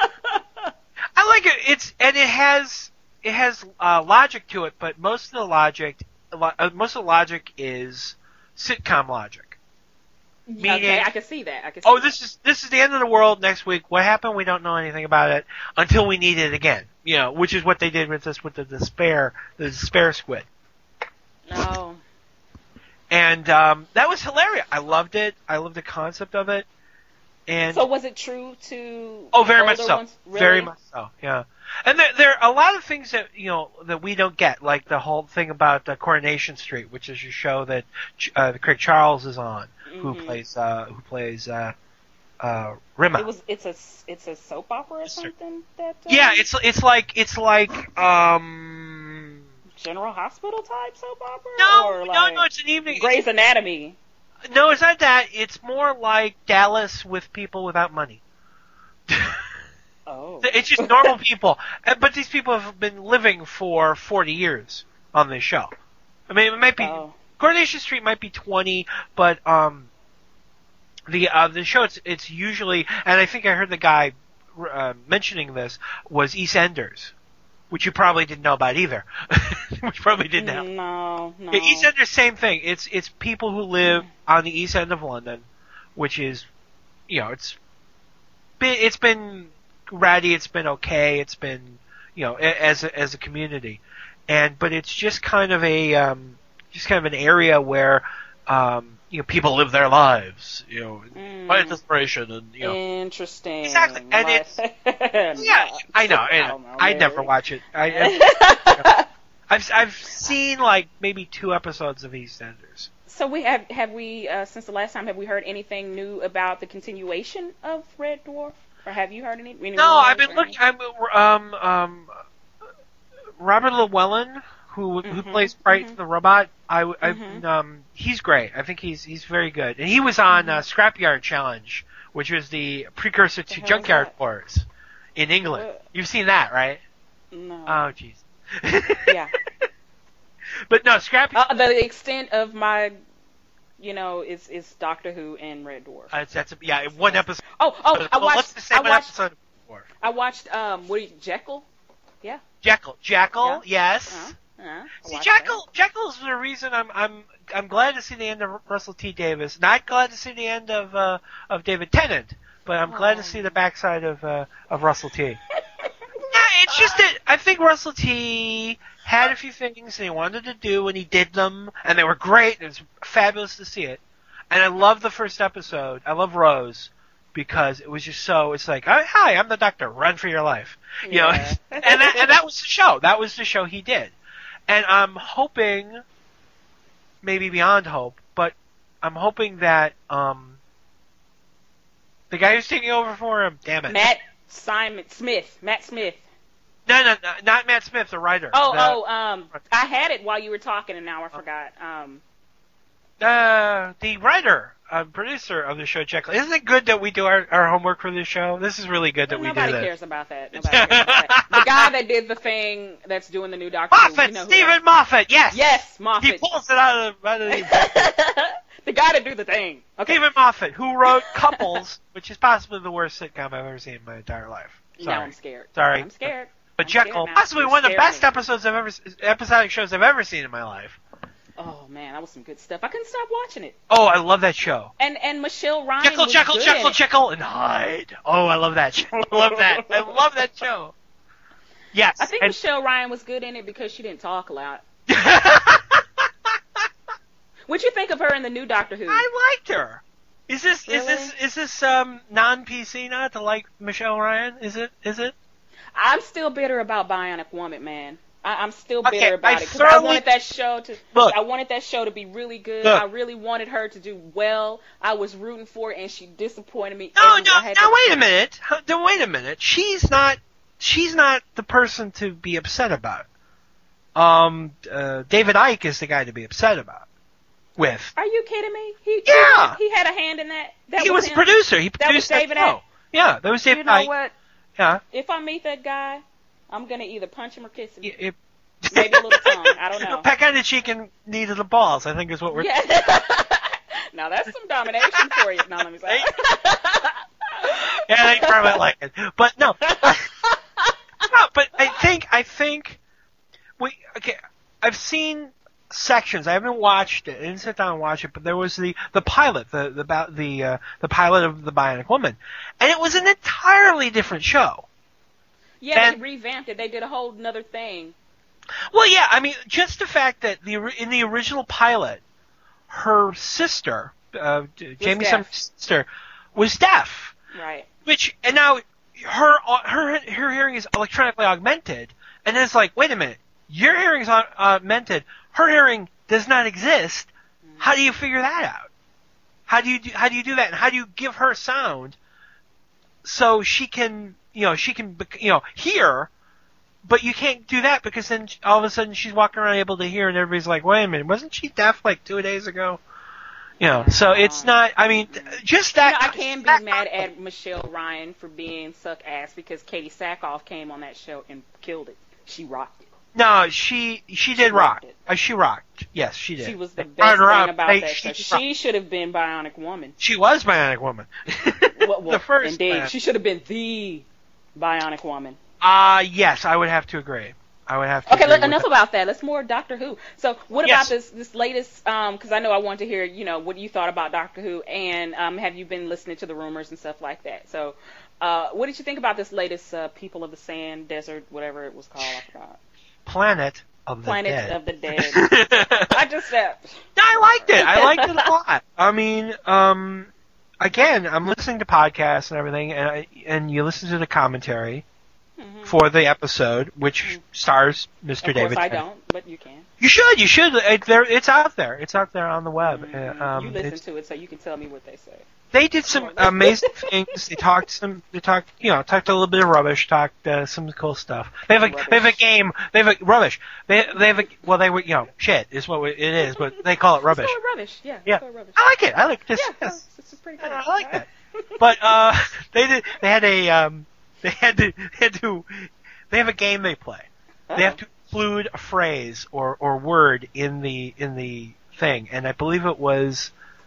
I like it. It's and it has it has uh, logic to it, but most of the logic, uh, most of the logic is sitcom logic. Okay, Meaning- I can see that. I can see Oh, that. this is this is the end of the world next week. What happened? We don't know anything about it until we need it again. You know, which is what they did with this with the despair, the despair squid. No. And um, that was hilarious. I loved it. I loved the concept of it. And So was it true to? oh, the very much older so. ones? Really? Very much so. Yeah. And there, there are a lot of things that you know that we don't get, like the whole thing about uh, Coronation Street, which is a show that uh, Craig Charles is on, who Mhm. plays uh, who plays uh, uh, Rima. It was. It's a. It's a soap opera or Yes, sir. something. That. Uh, Yeah, it's it's like it's like um General Hospital type soap opera. no or no like no it's an evening Grey's Anatomy. it's, no it's not that it's more like Dallas with people without money. Oh. It's just normal people, Uh, but these people have been living for forty years on this show. I mean, it might be Oh. Coronation Street might be twenty, but um the uh, the show it's it's usually, and I think I heard the guy uh, mentioning this was EastEnders, which you probably didn't know about either. Which probably didn't help. No, no. Yeah, EastEnders, same thing. It's it's people who live on the East End of London, which is, you know, it's been it's been ratty, it's been okay, it's been, you know, a- as a, as a community, and but it's just kind of a um, just kind of an area where um, you know people live their lives, you know, Mm. by desperation and you know. Interesting. Exactly, and My- it's- Yeah, I know. I I, don't know, I never Larry. watch it. I, I I've I've seen like maybe two episodes of EastEnders. So we have have we uh, since the last time have we heard anything new about the continuation of Red Dwarf, or have you heard any? any No, I've rumors been or looking. I'm um um Robert Llewellyn, who who Mhm, plays Bright mhm. the robot. I I Mhm. um he's great. I think he's he's very good, and he was on Mhm. uh, Scrapyard Challenge, which was the precursor to The hell is Junkyard that? Wars in England. What? You've seen that, right? anything? No. Oh, jeez. Yeah. But no, Scrap. Uh, the extent of my you know, is is Doctor Who and Red Dwarf. Uh, that's a, yeah, one episode. Oh, oh, I well, watched. let's just say I one watched. episode of Dwarf. I watched. Um, what? Are you, Jekyll? Yeah. Jekyll, Jekyll, Yeah. yes. Uh-huh. Uh-huh. I See, watched Jekyll, Jekyll's the reason I'm I'm I'm glad to see the end of Russell T Davies. Not glad to see the end of uh, of David Tennant, but I'm glad to Oh. see the backside of uh, of Russell T. Yeah, it's just that I think Russell T had a few things that he wanted to do, and he did them, and they were great, and it's fabulous to see it. And I love the first episode. I love Rose because it was just so. It's like, oh, hi, I'm the Doctor. Run for your life, you know. Yeah. and that and that was the show. That was the show he did. And I'm hoping, maybe beyond hope, but I'm hoping that um, the guy who's taking over for him, damn it, Matt Simon Smith. Matt Smith. no, no, no, not Matt Smith, the writer. Oh, the, oh, um, I had it while you were talking, and now I forgot. Um, Uh, the writer, uh, producer of the show, Jekyll. Isn't it good that we do our, our homework for this show? This is really good that we do nobody this. cares about that. Nobody cares about that. The guy that did the thing that's doing the new Doctor Who, Moffat, you know who Stephen that Moffat, yes. is. Yes, He Moffat. pulls it out of, out of the The guy that do the thing. Okay. Stephen Moffat, who wrote Couples, which is possibly the worst sitcom I've ever seen in my entire life. Sorry. Now I'm scared. Sorry. I'm scared. But I'm scared Jekyll, now. possibly You one of the scared best me. episodes I've ever, episodic shows I've ever seen in my life. Oh man, that was some good stuff. I couldn't stop watching it. Oh, I love that show. And and Michelle Ryan Jekyll, was Jekyll, good Jekyll, in it. Jekyll, and hide. Oh, I love that show. I love that. I love that show. Yes. I think and- Michelle Ryan was good in it because she didn't talk a lot. What'd you think of her in the new Doctor Who? I liked her. Is this is Really? this is this um non P C now to like Michelle Ryan? Is it is it? I'm still bitter about Bionic Woman, man. I, I'm still Okay, bitter about I it because I thoroughly- wanted that show to. Look. I wanted that show to be really good. Look. I really wanted her to do well. I was rooting for it, and she disappointed me. No, every- no. I had Now to- wait a minute. Huh, Then wait a minute. She's not. She's not the person to be upset about. Um, uh, David Icke is the guy to be upset about. With Are you kidding me? He, Yeah. he, he had a hand in that. That he was the him. producer. He was produced David show. Icke. Yeah, that was David You know Icke. what? Yeah. If I meet that guy, I'm gonna either punch him or kiss him. Y- it- Maybe a little tongue. I don't know. Peck on the cheek and knee to the balls, I think is what we're. Yeah. Now that's some domination for you. No, let me say. Yeah, they probably like it, but no. No, but I think I think we okay. I've seen sections. I haven't watched it. I didn't sit down and watch it, but there was the the pilot, the the about the uh, the pilot of the Bionic Woman, and it was an entirely different show. Yeah, And- they revamped it. They did a whole another thing. Well, yeah, I mean, just the fact that the ori- in the original pilot, her sister, uh, Jamie deaf. Summers' sister, was deaf. Right. Which and now her her her hearing is electronically augmented, and it's like, wait a minute, your hearing is au- augmented, her hearing does not exist. How do you figure that out? How do you do, how do you do that, and how do you give her sound so she can you know she can bec- you know hear, but you can't do that because then all of a sudden she's walking around able to hear, and everybody's like, wait a minute, wasn't she deaf like two days ago? You know, so it's not. I mean, just You that. know, I can be that- mad at Michelle Ryan for being suck ass because Katie Sackhoff came on that show and killed it. She rocked it. No, she she did She rock. rocked it. Uh, she rocked. Yes, she did. She was the They best brought her thing up. about They- that she, show. She should have been Bionic Woman. she was Bionic Woman. Well, well, the first. indeed, Bionic- she should have been the Bionic Woman. Uh yes, I would have to agree. I would have to. Okay, agree look, with enough that. about that. Let's more Doctor Who. So, what Yes. about this this latest? Because I know I want to hear, you know, what you thought about Doctor Who, and um, have you been listening to the rumors and stuff like that? So, uh, what did you think about this latest uh, People of the Sand Desert, whatever it was called? I forgot. Planet of the Planet Dead. of the Dead. I just uh, I liked it. I liked it a lot. I mean, um, again, I'm listening to podcasts and everything, and I, and you listen to the commentary mhm. for the episode, which Mhm. stars Mister Of course, David. I Tennant. don't, but you can. You should. You should. It, there, it's out there. It's out there on the web. Mhm. Uh, um, you listen it's- to it, so you can tell me what they say. They did some amazing things. They talked some. They talked, you know, talked a little bit of rubbish. Talked uh, some cool stuff. They have a. Rubbish. They have a game. They have a rubbish. They they have a. Well, they were, you know, shit is what it is, but they call it rubbish. Let's go with rubbish. Yeah. Yeah. Let's go with rubbish. I like it. I like this. Yeah, Yes. it's, it's pretty good. I like that. But uh, they did. They had a. Um, they had to. They had to. They have a game they play. They have to include a phrase or or word in the in the thing, and I believe it was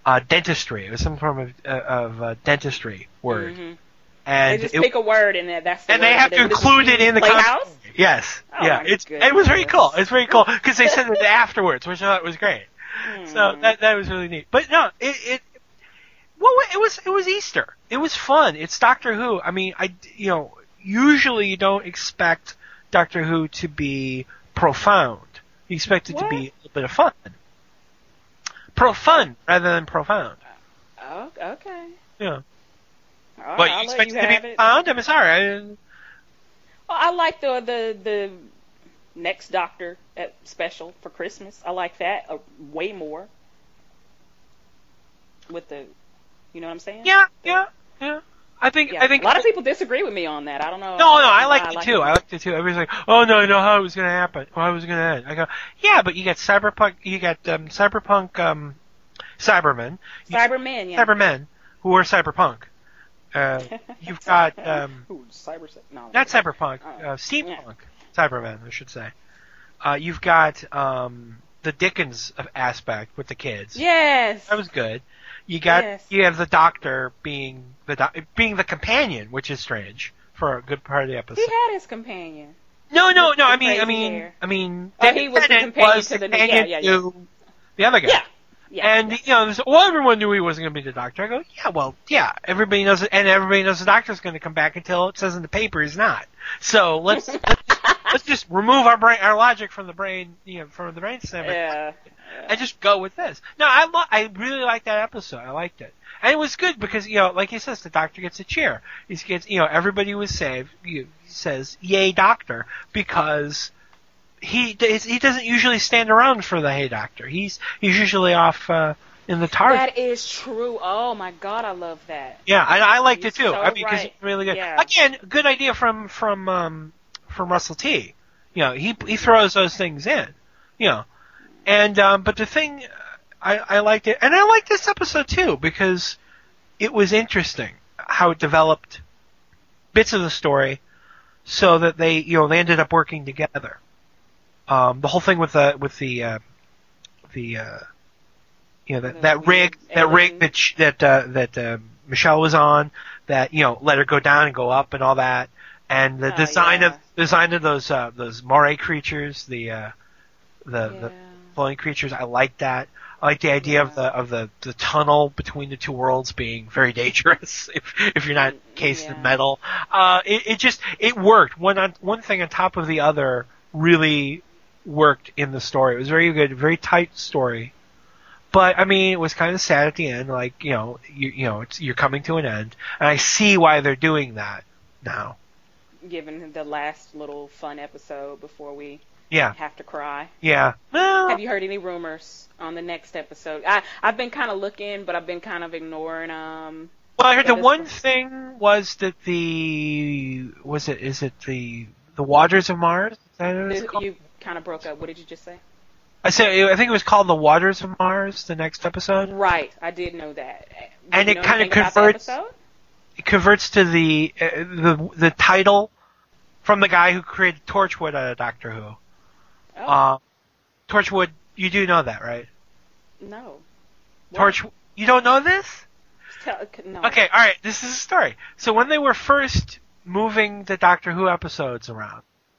uh, dentistry. It was some form of, uh, of uh, dentistry word. Mm-hmm. And they just it, pick a word and that, that's the and word. they have But to it was include it in the Playhouse? conversation. Yes. Oh, yeah. my It's it was very goodness. cool. It's very cool because they said it afterwards, which I thought was great. Hmm. So that that was really neat. But no, it it well it was it was Easter. It was fun. It's Doctor Who. I mean, I you know usually you don't expect Doctor Who to be profound. You expect it What? to be a little bit of fun. Profund rather than profound. Oh, okay. Yeah. All right, But I'll you let expect you it to be have it. profound? I'm sorry. I didn't... Well, I like the the the next Doctor at special for Christmas. I like that uh, way more. With the, you know what I'm saying? Yeah, The- yeah, yeah. I think yeah. I think a lot of people disagree with me on that. I don't know. No, no, I why liked it like too. I liked it too. Everybody's like, "Oh no, I know how it was going to happen. How it was going to end." I go, "Yeah, but you got cyberpunk. You got um, cyberpunk, um, Cybermen, you- Cybermen, yeah. Cybermen who are cyberpunk. Uh, you've got um, Ooh, cyber. No, not cyberpunk, Oh, uh, steampunk Cybermen, I should say. Uh, you've got um, the Dickens of aspect with the kids. Yes. That was good. You got Yes. you have the Doctor being the doc, being the companion, which is strange for a good part of the episode. He had his companion. No, no, With no. the I mean, I crazy mean, hair. I mean, Oh, David he was the Tennant companion was to the- companion yeah, yeah, yeah. to the other guy. Yeah. Yeah. And yeah. you know, there's- well, everyone knew he wasn't going to be the Doctor. I go, yeah, well, yeah, everybody knows it, and everybody knows the Doctor's going to come back until it says in the paper he's not. So let's let's, let's just remove our brain, our logic from the brain, you know, from the brain stem, yeah. and just go with this. No, I lo- I really liked that episode. I liked it. And it was good because, you know, like he says, the Doctor gets a cheer. He gets, you know, everybody was saved. He says, "Yay, Doctor," because he he doesn't usually stand around for the "Hey, Doctor." He's he's usually off uh, in the TARDIS. That is true. Oh my God, I love that. Yeah, and I liked You're it too. so I mean, because right. it's really good. Yeah. Again, good idea from from um, from Russell T. You know, he he throws those things in. You know, and um, but the thing, I I liked it, and I liked this episode too because it was interesting how it developed bits of the story, so that they you know they ended up working together. Um, the whole thing with the with the uh, the uh, you know that, The that rig weird that rig alien. that sh- that uh, that uh, Michelle was on, that you know let her go down and go up and all that, and the Oh, design yeah. of design of those uh, those moray creatures, the uh, the Yeah. the floating creatures. I like that. I like the idea of Yeah. the of the, the tunnel between the two worlds being very dangerous if if you're not cased Yeah. in metal. Uh, it, it just it worked. One on one thing on top of the other really worked in the story. It was very good, very tight story. But I mean, it was kind of sad at the end. Like you know, you you know, it's, you're coming to an end, and I see why they're doing that now. Given the last little fun episode before we Yeah, have to cry. yeah. Well, Have you heard any rumors on the next episode? I I've been kind of looking, but I've been kind of ignoring um. Well, I heard Yeah, the this one one. thing was that the was it is it the the Waters of Mars? Is that what it's You, called? you kind of broke up. What did you just say? I said I think it was called the Waters of Mars. The next episode, Right, I did know that. Did And you it know kinda anything about the converts- episode? it converts to the uh, the the title from the guy who created Torchwood out of Doctor Who. Oh, Uh, Torchwood, you do know that, right? no. What? Torch, you don't know this? Tell, no. Okay, all right. This is a story. So when they were first moving the Doctor Who episodes around,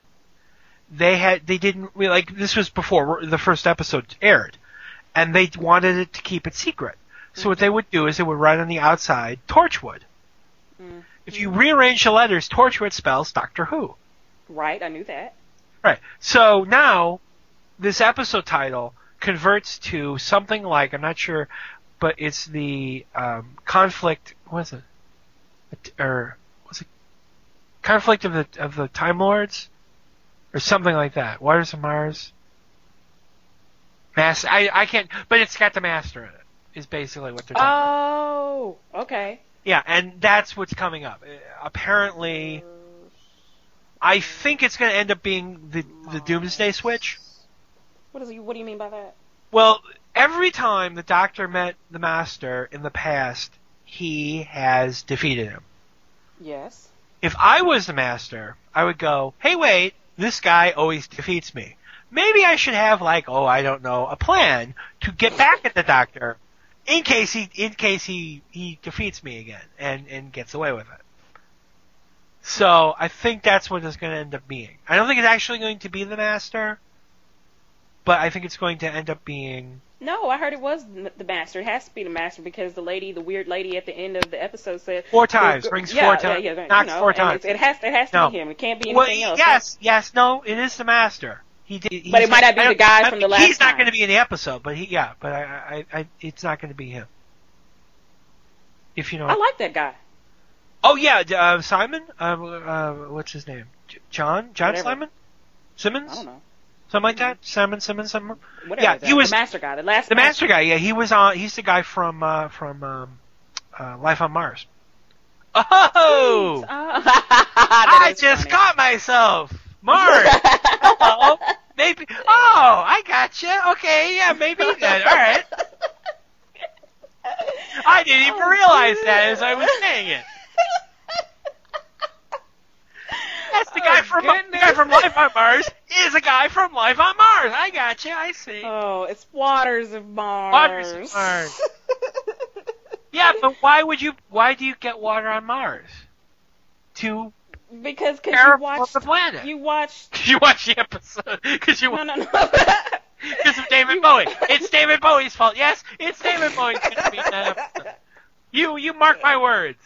they had they didn't really, like this was before the first episode aired, and they wanted it to keep it secret. So what they would do is they would write on the outside Torchwood. Mm. If you rearrange the letters, Torchwood spells Doctor Who. Right, I knew that. Right. So now this episode title converts to something like, I'm not sure, but it's the um, conflict. What is it? Or was it conflict of the of the Time Lords, or something like that? Waters of Mars. Master. I I can't. But it's got the Master in it. Is basically what they're talking about. Oh, okay. Yeah, and that's what's coming up. Uh, Apparently, I think it's going to end up being the the Doomsday Switch. What is? What do you mean by that? Well, every time the Doctor met the Master in the past, he has defeated him. Yes. If I was the Master, I would go, hey, wait, this guy always defeats me. Maybe I should have, like, oh, I don't know, a plan to get back at the Doctor in case he in case he, he defeats me again and, and gets away with it. So I think that's what it's going to end up being. I don't think it's actually going to be the Master, but I think it's going to end up being. No, I heard it was the Master. It has to be the Master because the lady, the weird lady at the end of the episode said four times, rings yeah, four times, yeah, yeah, knocks you know, four times. It has it has to no. be him. It can't be well, anything else. Yes, yes, no, it is the Master. He did, but it might not be the guy from the last He's not time. going to be in the episode, but he yeah, but I, I, I it's not going to be him. If you know. I like that guy. Oh yeah, uh, Simon. Uh, uh, what's his name? J- John. John Whatever. Simon. Simmons. I don't know. Something like that. Simon Simmons. Something. Whatever. Yeah, that. he was the Master guy. The last. the master. Master guy. Yeah, he was on. He's the guy from uh, from um, uh, Life on Mars. Oh! Oh, I just funny. caught myself. Mars. Oh, maybe. Oh, I gotcha. Okay, yeah, maybe then. All right. I didn't even Oh, realize dude. that as I was saying it. That's the guy Oh, from the goodness. guy from Life on Mars is a guy from Life on Mars. I gotcha. I see. Oh, it's Waters of Mars. Waters of Mars. Yeah, but why would you? Why do you get water on Mars? To because cause you terraform watched the planet. you watched You watch the episode because you no no no. because of David Bowie. It's David Bowie's fault. Yes, it's David Bowie's going to be in that episode. You you mark my words.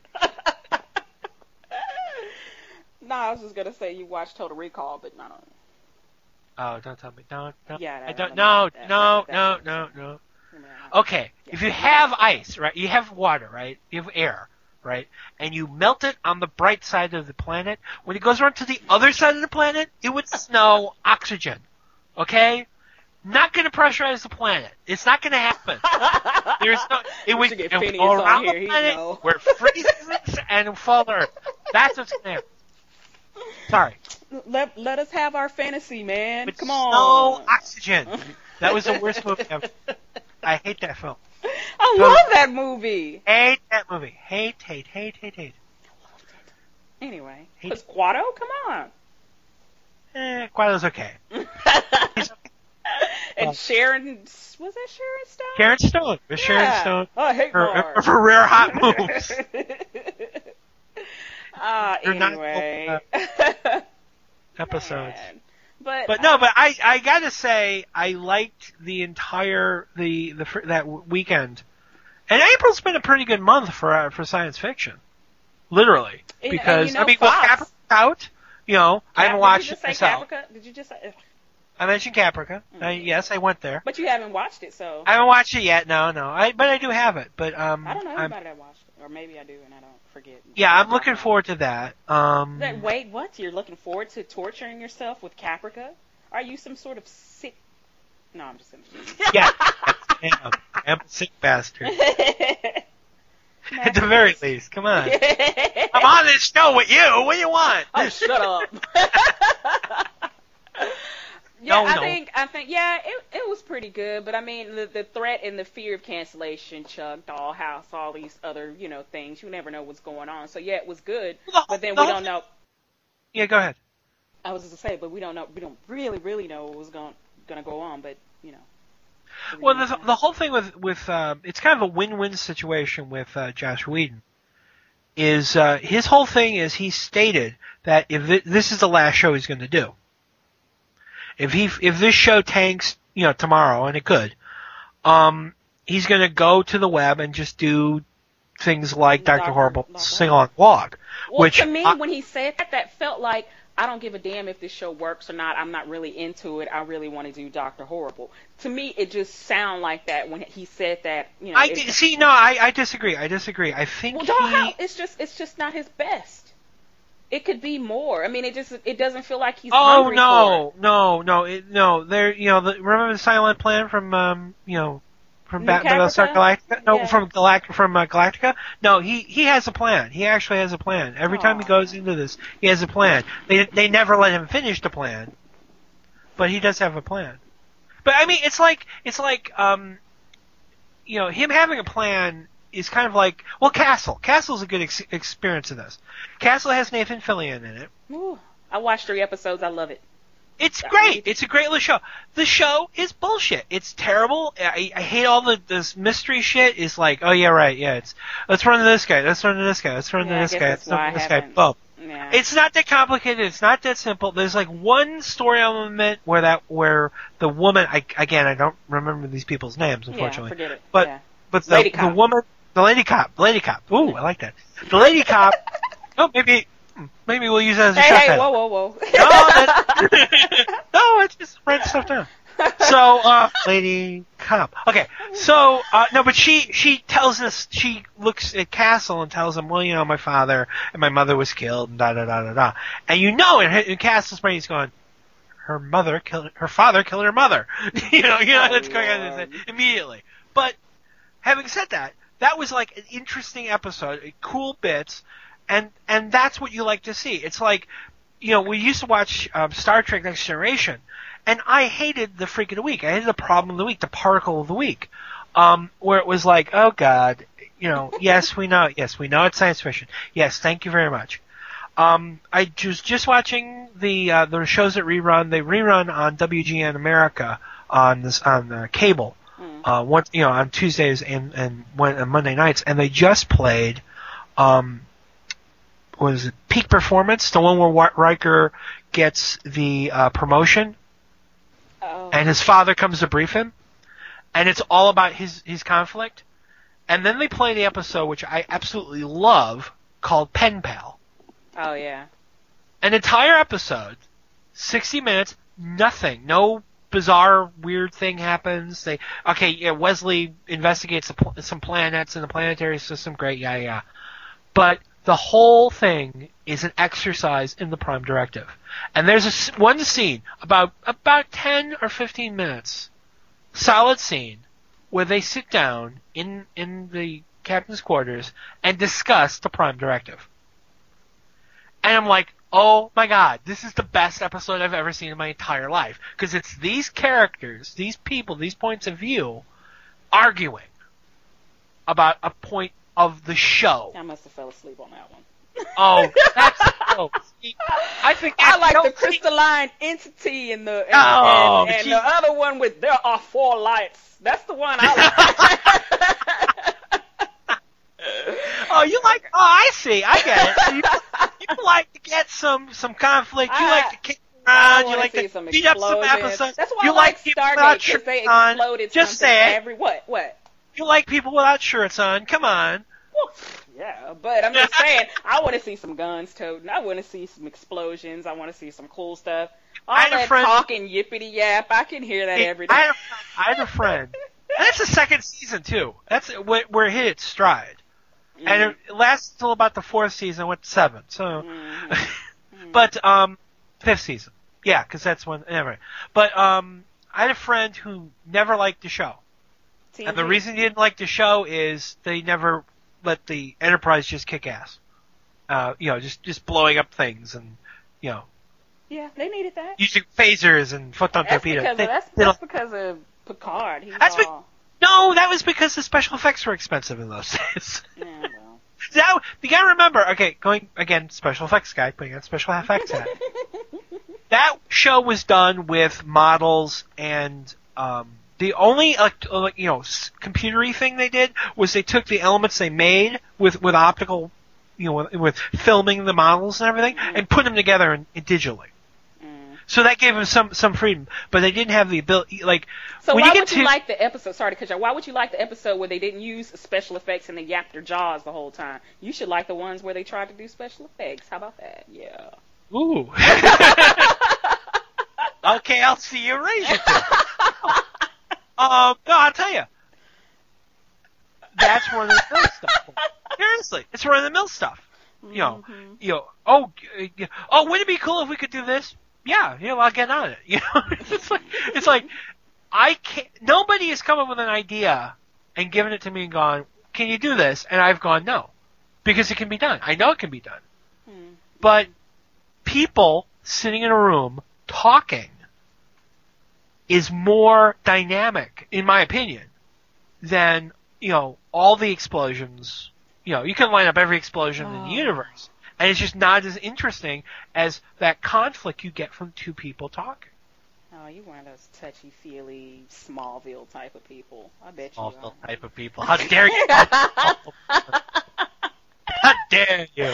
No, I was just gonna say you watched Total Recall, but no, no. Oh, don't tell me. No, no. Yeah, I that- don't. that- No, that- no, that- no, that- no, no. Yeah. Okay, if you have ice, right? You have water, right? You have air, right? And you melt it on the bright side of the planet. When it goes around to the other side of the planet, it would snow oxygen. Okay? Not going to pressurize the planet. It's not going to happen. There's no. It would should get it would Phineas go on around here, the he'd planet know. where it freezes and fall to Earth. That's what's going to happen. Sorry. Let let us have our fantasy, man. With Come on. snow oxygen. That was the worst movie ever. I hate that film. I love that movie. Hate that movie. Hate, hate, hate, hate, hate. Anyway, Hate- was Quado? Come on. Eh, Quado's okay. And Oh. Sharon, was that Sharon Stone? Sharon Stone. With Sharon Yeah. Stone. I hate Her, Mars. her rare hot moves. Ah, You're not- anyway. Episodes. Man. But, But no, but I, I gotta say, I liked the entire, the, the, fir- that w- weekend. And April's been a pretty good month for, uh, for science fiction. Literally. And- and Because, you know, I mean, well, Fox- Caprica's out, you know, I haven't watched Did you it just say myself. Caprica? Did you just say? I mentioned Caprica. Uh, Mm. yes, I went there. But you haven't watched it, so I haven't watched it yet, no, no. I, but I do have it. But, um, I don't know I'm- anybody that watched it, or maybe I do and I don't forget. yeah, I'm looking forward to that. Um, That, wait, what? You're looking forward to torturing yourself with Caprica? Are you some sort of sick? No, I'm just gonna. yeah, I am. I am a sick bastard. At the very least, come on. I'm on this show with you. What do you want? Oh, shut up. Yeah, No, I no. think I think yeah, it it was pretty good, but I mean the the threat and the fear of cancellation, Chuck, Dollhouse, all these other you know things. You never know what's going on. So yeah, it was good, Well, the- but then the we whole don't know. Yeah, go ahead. I was just gonna say, but we don't know. We don't really really know what was going gonna go on, but you know. Well, the the whole thing with with uh, it's kind of a win-win situation with uh, Josh Whedon. Is uh, his whole thing is he stated that if it, this is the last show he's going to do. If he if this show tanks, you know, tomorrow, and it could, um, he's going to go to the web and just do things like Doctor Doctor Horrible Doctor Sing Along Blog. Well, which to me, I- when he said that, that felt like I don't give a damn if this show works or not. I'm not really into it. I really want to do Doctor Horrible. To me, it just sounded like that when he said that. You know, I it- di- see. No, I, I disagree. I disagree. I think well, he. Dollhouse, it's just it's just not his best. It could be more. I mean, it just it doesn't feel like he's. Oh hungry no, no, no, it, no! There, you know, the, remember the Silent Plan from, um, you know, from New Batman Battlestar Caprica? Galactica? No, Yeah. from Galact from uh, Galactica. No, he he has a plan. He actually has a plan. Every time he Aw. goes into this, he has a plan. They they never let him finish the plan, but he does have a plan. But I mean, it's like it's like um, you know, him having a plan is kind of like well, Castle. Castle's a good ex- experience in this. Castle has Nathan Fillion in it. for. Ooh, I watched three episodes. I love it. It's great. It's a great little show. The show is bullshit. It's terrible. I, I hate all the this mystery shit. Is like, oh yeah, right, yeah. It's let's run to this guy. Let's run to this guy. Let's run yeah, to this guy. Let's run to this guy. Boom. Yeah. It's not that complicated. It's not that simple. There's like one story element where that where the woman. I, again, I don't remember these people's names, unfortunately. Yeah, forget it. But yeah. but the, the woman, the lady cop, lady cop. Ooh, I like that. The lady cop. Oh, maybe. Maybe we'll use that as a hey, shot. Hey, title. whoa, whoa, whoa. No, that, no, it's just write stuff down. So, uh, lady cop. Okay, so, uh, no, but she, she tells us, she looks at Castle and tells him, well, you know, my father and my mother was killed and da da da da da. And you know, in, in Castle's brain, he's going, her mother killed, her father killed her mother. you know, you know, oh, that's going on in his head immediately. But, having said that, that was like an interesting episode, cool bits. And and that's what you like to see. It's like, you know, we used to watch um, Star Trek Next Generation, and I hated the freak of the week. I hated the problem of the week, the particle of the week, um, where it was like, oh God, you know, yes, we know, yes, we know it's science fiction. Yes, thank you very much. Um, I was just watching the uh, the shows that rerun. They rerun on W G N America on this on uh, cable, mm. uh, once you know on Tuesdays and and one, uh, Monday nights, and they just played. Um, was it Peak Performance, the one where Riker gets the uh, promotion, oh. and his father comes to brief him, and it's all about his, his conflict. And then they play the episode, which I absolutely love, called Pen Pal. Oh, yeah. An entire episode, sixty minutes, nothing, no bizarre, weird thing happens. They okay, yeah, Wesley investigates some planets in the planetary system, great, yeah, yeah. But the whole thing is an exercise in the Prime Directive. And there's a, one scene, about about ten or fifteen minutes, solid scene, where they sit down in, in the captain's quarters and discuss the Prime Directive. And I'm like, oh my God, this is the best episode I've ever seen in my entire life. Because it's these characters, these people, these points of view, arguing about a point of the show. I must have fell asleep on that one. Oh, that's oh, see, I think I like the see, crystalline entity and the and, oh, and, and the other one with there are four lights. That's the one I like. Oh, you like? Oh, I see. I get it. You, you like to get some some conflict. You I, like to kick around. You like to some beat up some episodes. That's why you I like people Stargate because they exploded on. Just say it. Every what what. You like people without shirts on. Come on. Well, yeah, but I'm just saying, I want to see some guns toting. I want to see some explosions. I want to see some cool stuff. All that friend, talking yippity yap, I can hear that hey, every day. I had a, I had a friend. That's the second season too. That's where, where it hit its stride, mm-hmm. and it lasted until about the fourth season, went to seven. So, mm-hmm. but um, fifth season, yeah, because that's when. Anyway, but um, I had a friend who never liked the show. T V. And the reason he didn't like the show is they never let the Enterprise just kick ass. Uh, you know, just, just blowing up things and, you know. Yeah, they needed that. Using phasers and photon that's torpedoes. Because they, of, that's, that's because of Picard. He's that's all... be- no, that was because the special effects were expensive in those days. Yeah, well. Now, you gotta remember, okay, going, again, special effects guy, putting on special effects hat. That show was done with models and, um, the only, uh, you know, computery thing they did was they took the elements they made with, with optical, you know, with, with filming the models and everything, mm. and put them together in, in digitally. Mm. So that gave them some, some freedom, but they didn't have the ability, like, so when why you get would to, you like the episode, sorry to cut you off, why would you like the episode where they didn't use special effects and they yapped their jaws the whole time? You should like the ones where they tried to do special effects. How about that? Yeah. Ooh. Okay, I'll see you raise it. Um, no, I'll tell you. That's run of the mill stuff. Seriously, it's run of the mill stuff. You know, mm-hmm. you know. Oh, oh, wouldn't it be cool if we could do this? Yeah, you know, I'll get on it. You know, it's like, it's like, I can't. Nobody has come up with an idea and given it to me and gone, "Can you do this?" And I've gone, "No," because it can be done. I know it can be done. Mm-hmm. But people sitting in a room talking is more dynamic, in my opinion, than, you know, all the explosions. You know, you can line up every explosion oh. in the universe, and it's just not as interesting as that conflict you get from two people talking. you one of those touchy-feely Smallville type of people. I bet you Smallville are. type of people. How dare you? How dare you?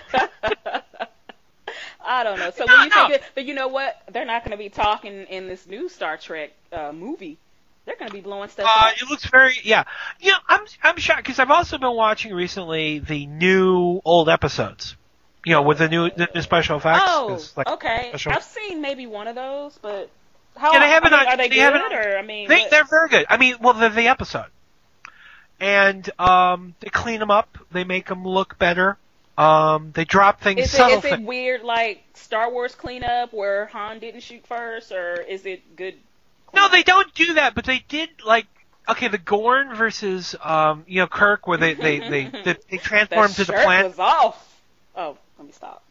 I don't know. So No, when you no. think, but you know what? They're not going to be talking in this new Star Trek uh, movie. They're going to be blowing stuff Uh, up. it looks very, yeah. You know, I'm, I'm shocked because I've also been watching recently the new old episodes. You know, with the new, the new special effects. Oh, 'cause, like, okay. special- I've seen maybe one of those, but how Yeah, they haven't I mean, on- are they, they good? haven't on- Or I mean, They, what- they're very good. I mean, well, they're the episode. And, um, they clean them up. They make them look better. Um, they drop things, is it, subtle is it things. weird like Star Wars cleanup where Han didn't shoot first, or is it good? No, cleanup? they don't do that, but they did, like, okay, the Gorn versus, um, you know, Kirk, where they, they, they, they, they transform the to the shirt planet. was off. Oh, let me stop.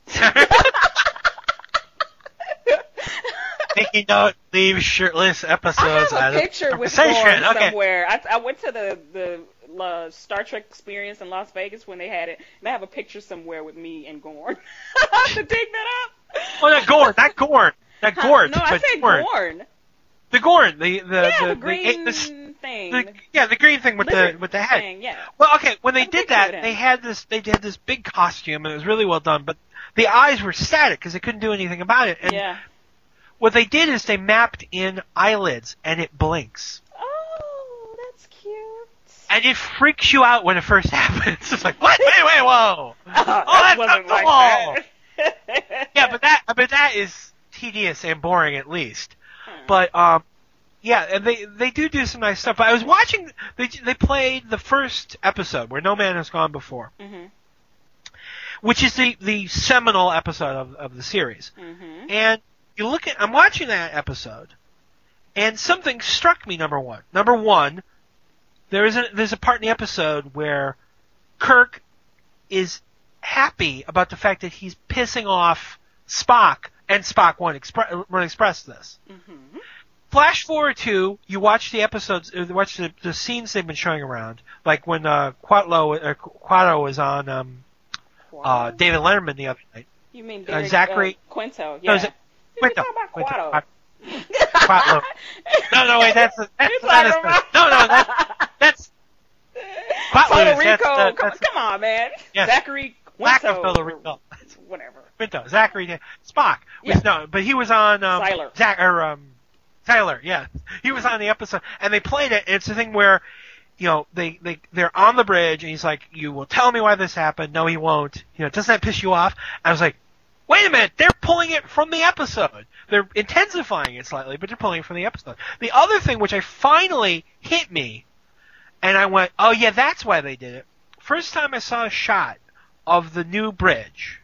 Making note, leave shirtless I episodes have out a of picture with conversation. Gorn Okay. somewhere. I, I went to the the uh, Star Trek experience in Las Vegas when they had it, and I have a picture somewhere with me and Gorn. I have to dig that up. Oh, not Gorn, not Gorn. Not Huh? Gorn. No, I but said Gorn. Gorn. The Gorn, the, the, Yeah, the, the green the, thing. the, yeah, the green thing with the, Lizard with the head. thing, yeah. Well, okay, when they Have a did picture that, with him. they had this, they did this big costume, and it was really well done, but the eyes were static because they couldn't do anything about it. And Yeah. what they did is they mapped in eyelids, and it blinks. Oh, that's cute. And it freaks you out when it first happens. It's like, what? Wait, wait, whoa. Oh, Oh, that that's wasn't not like cool. that. Yeah, but that, but that is tedious and boring at least. Hmm. But, um, yeah, and they, they do do some nice stuff. But I was watching, they, they played the first episode where No Man Has Gone Before, Mhm. which is the, the seminal episode of, of the series. Mhm. And you look at, I'm watching that episode, and something struck me, number one. Number one, there is a, there's a part in the episode where Kirk is happy about the fact that he's pissing off Spock, and Spock won't, expre- won't express this. Mhm. Flash forward to, you watch the episodes, uh, watch the, the scenes they've been showing around, like when uh, Quatlo, uh, Quato was on um, uh, David Letterman the other night. You mean uh, Derek, Zachary- uh, Quinto? No, Yeah. Z- You Quinto, talking about Quinto, Quato. Quat- Quatlo. No, no, wait, that's that's He's that is like, no, no, that's that's Quatlo. Puerto is- Rico. that's, uh, come, that's come on, man. Yes. Zachary lack Quinto. of Puerto Rico. Whatever. Quinto, Zachary, Spock. Was, Yeah. No, but he was on um, Siler. Zach or um, Tyler. Yeah, he was on the episode, and they played it. And it's the thing where, you know, they they they're on the bridge, and he's like, "You will tell me why this happened." No, he won't. You know, doesn't that piss you off? I was like, "Wait a minute, they're pulling it from the episode. They're intensifying it slightly, but they're pulling it from the episode." The other thing, which I finally hit me, and I went, "Oh yeah, that's why they did it." First time I saw a shot of the new bridge,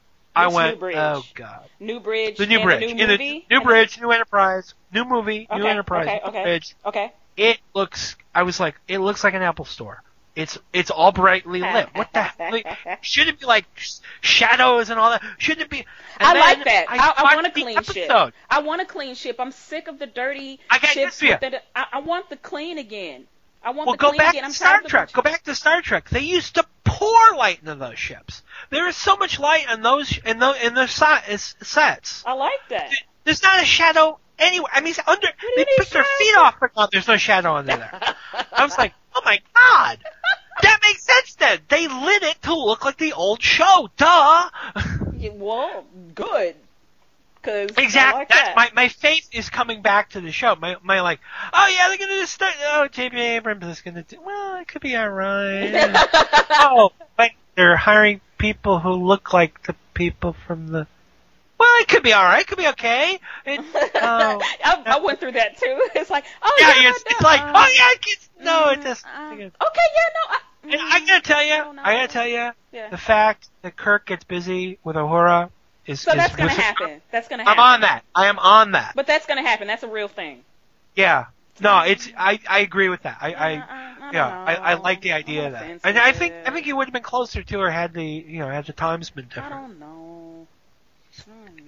I Which went, new bridge? "Oh god." New Bridge. The new and bridge. The new In the movie. new And bridge, new Enterprise, new movie, The, new okay, Enterprise, okay, new okay, bridge. okay. It looks. I was like, it looks like an Apple store. It's it's all brightly lit. What the hell? Like, should it be like sh- shadows and all that? Shouldn't it be? And I then like that. I, I watched want a the clean ship. episode. I want a clean ship. I'm sick of the dirty I got ships. news for With the, I, I want the clean again. I want Well, the go clean back again. I'm to tired Star of the Trek. Go back to Star Trek. They used to pour light into those ships. There is so much light in those in those in those si- sets. I like that. There's not a shadow anywhere. I mean, it's under do you they mean pick their shadow? feet off, but no, there's no shadow under there. I was like, oh my god, that makes sense then. They lit it to look like the old show. Duh. Yeah, well, good. Cause Exactly. I like That's that. my my faith is coming back to the show. My my like, oh yeah, they're gonna just start. Oh, J J Abrams is gonna do. Well, it could be alright. Oh, but they're hiring people who look like the people from the. Well, it could be alright. It could be okay. It, oh, I, I went through that too. It's like, oh yeah, yeah, it's, I it's know. like, Uh, oh yeah, it's, no, it just. uh, it- okay, yeah, no. I, and I gotta tell you, don't know. I gotta tell you, Yeah. the fact that Kirk gets busy with Uhura is. So is that's gonna which is- happen. That's gonna I'm happen. on that. I am on that. But that's gonna happen. That's a real thing. Yeah. No, it's I, I agree with that. I, Uh, I I yeah, don't I, I know. like the idea I'm of that. And I think I offensive. think he would have been closer to her had the you know had the times been I different. don't know. Mm.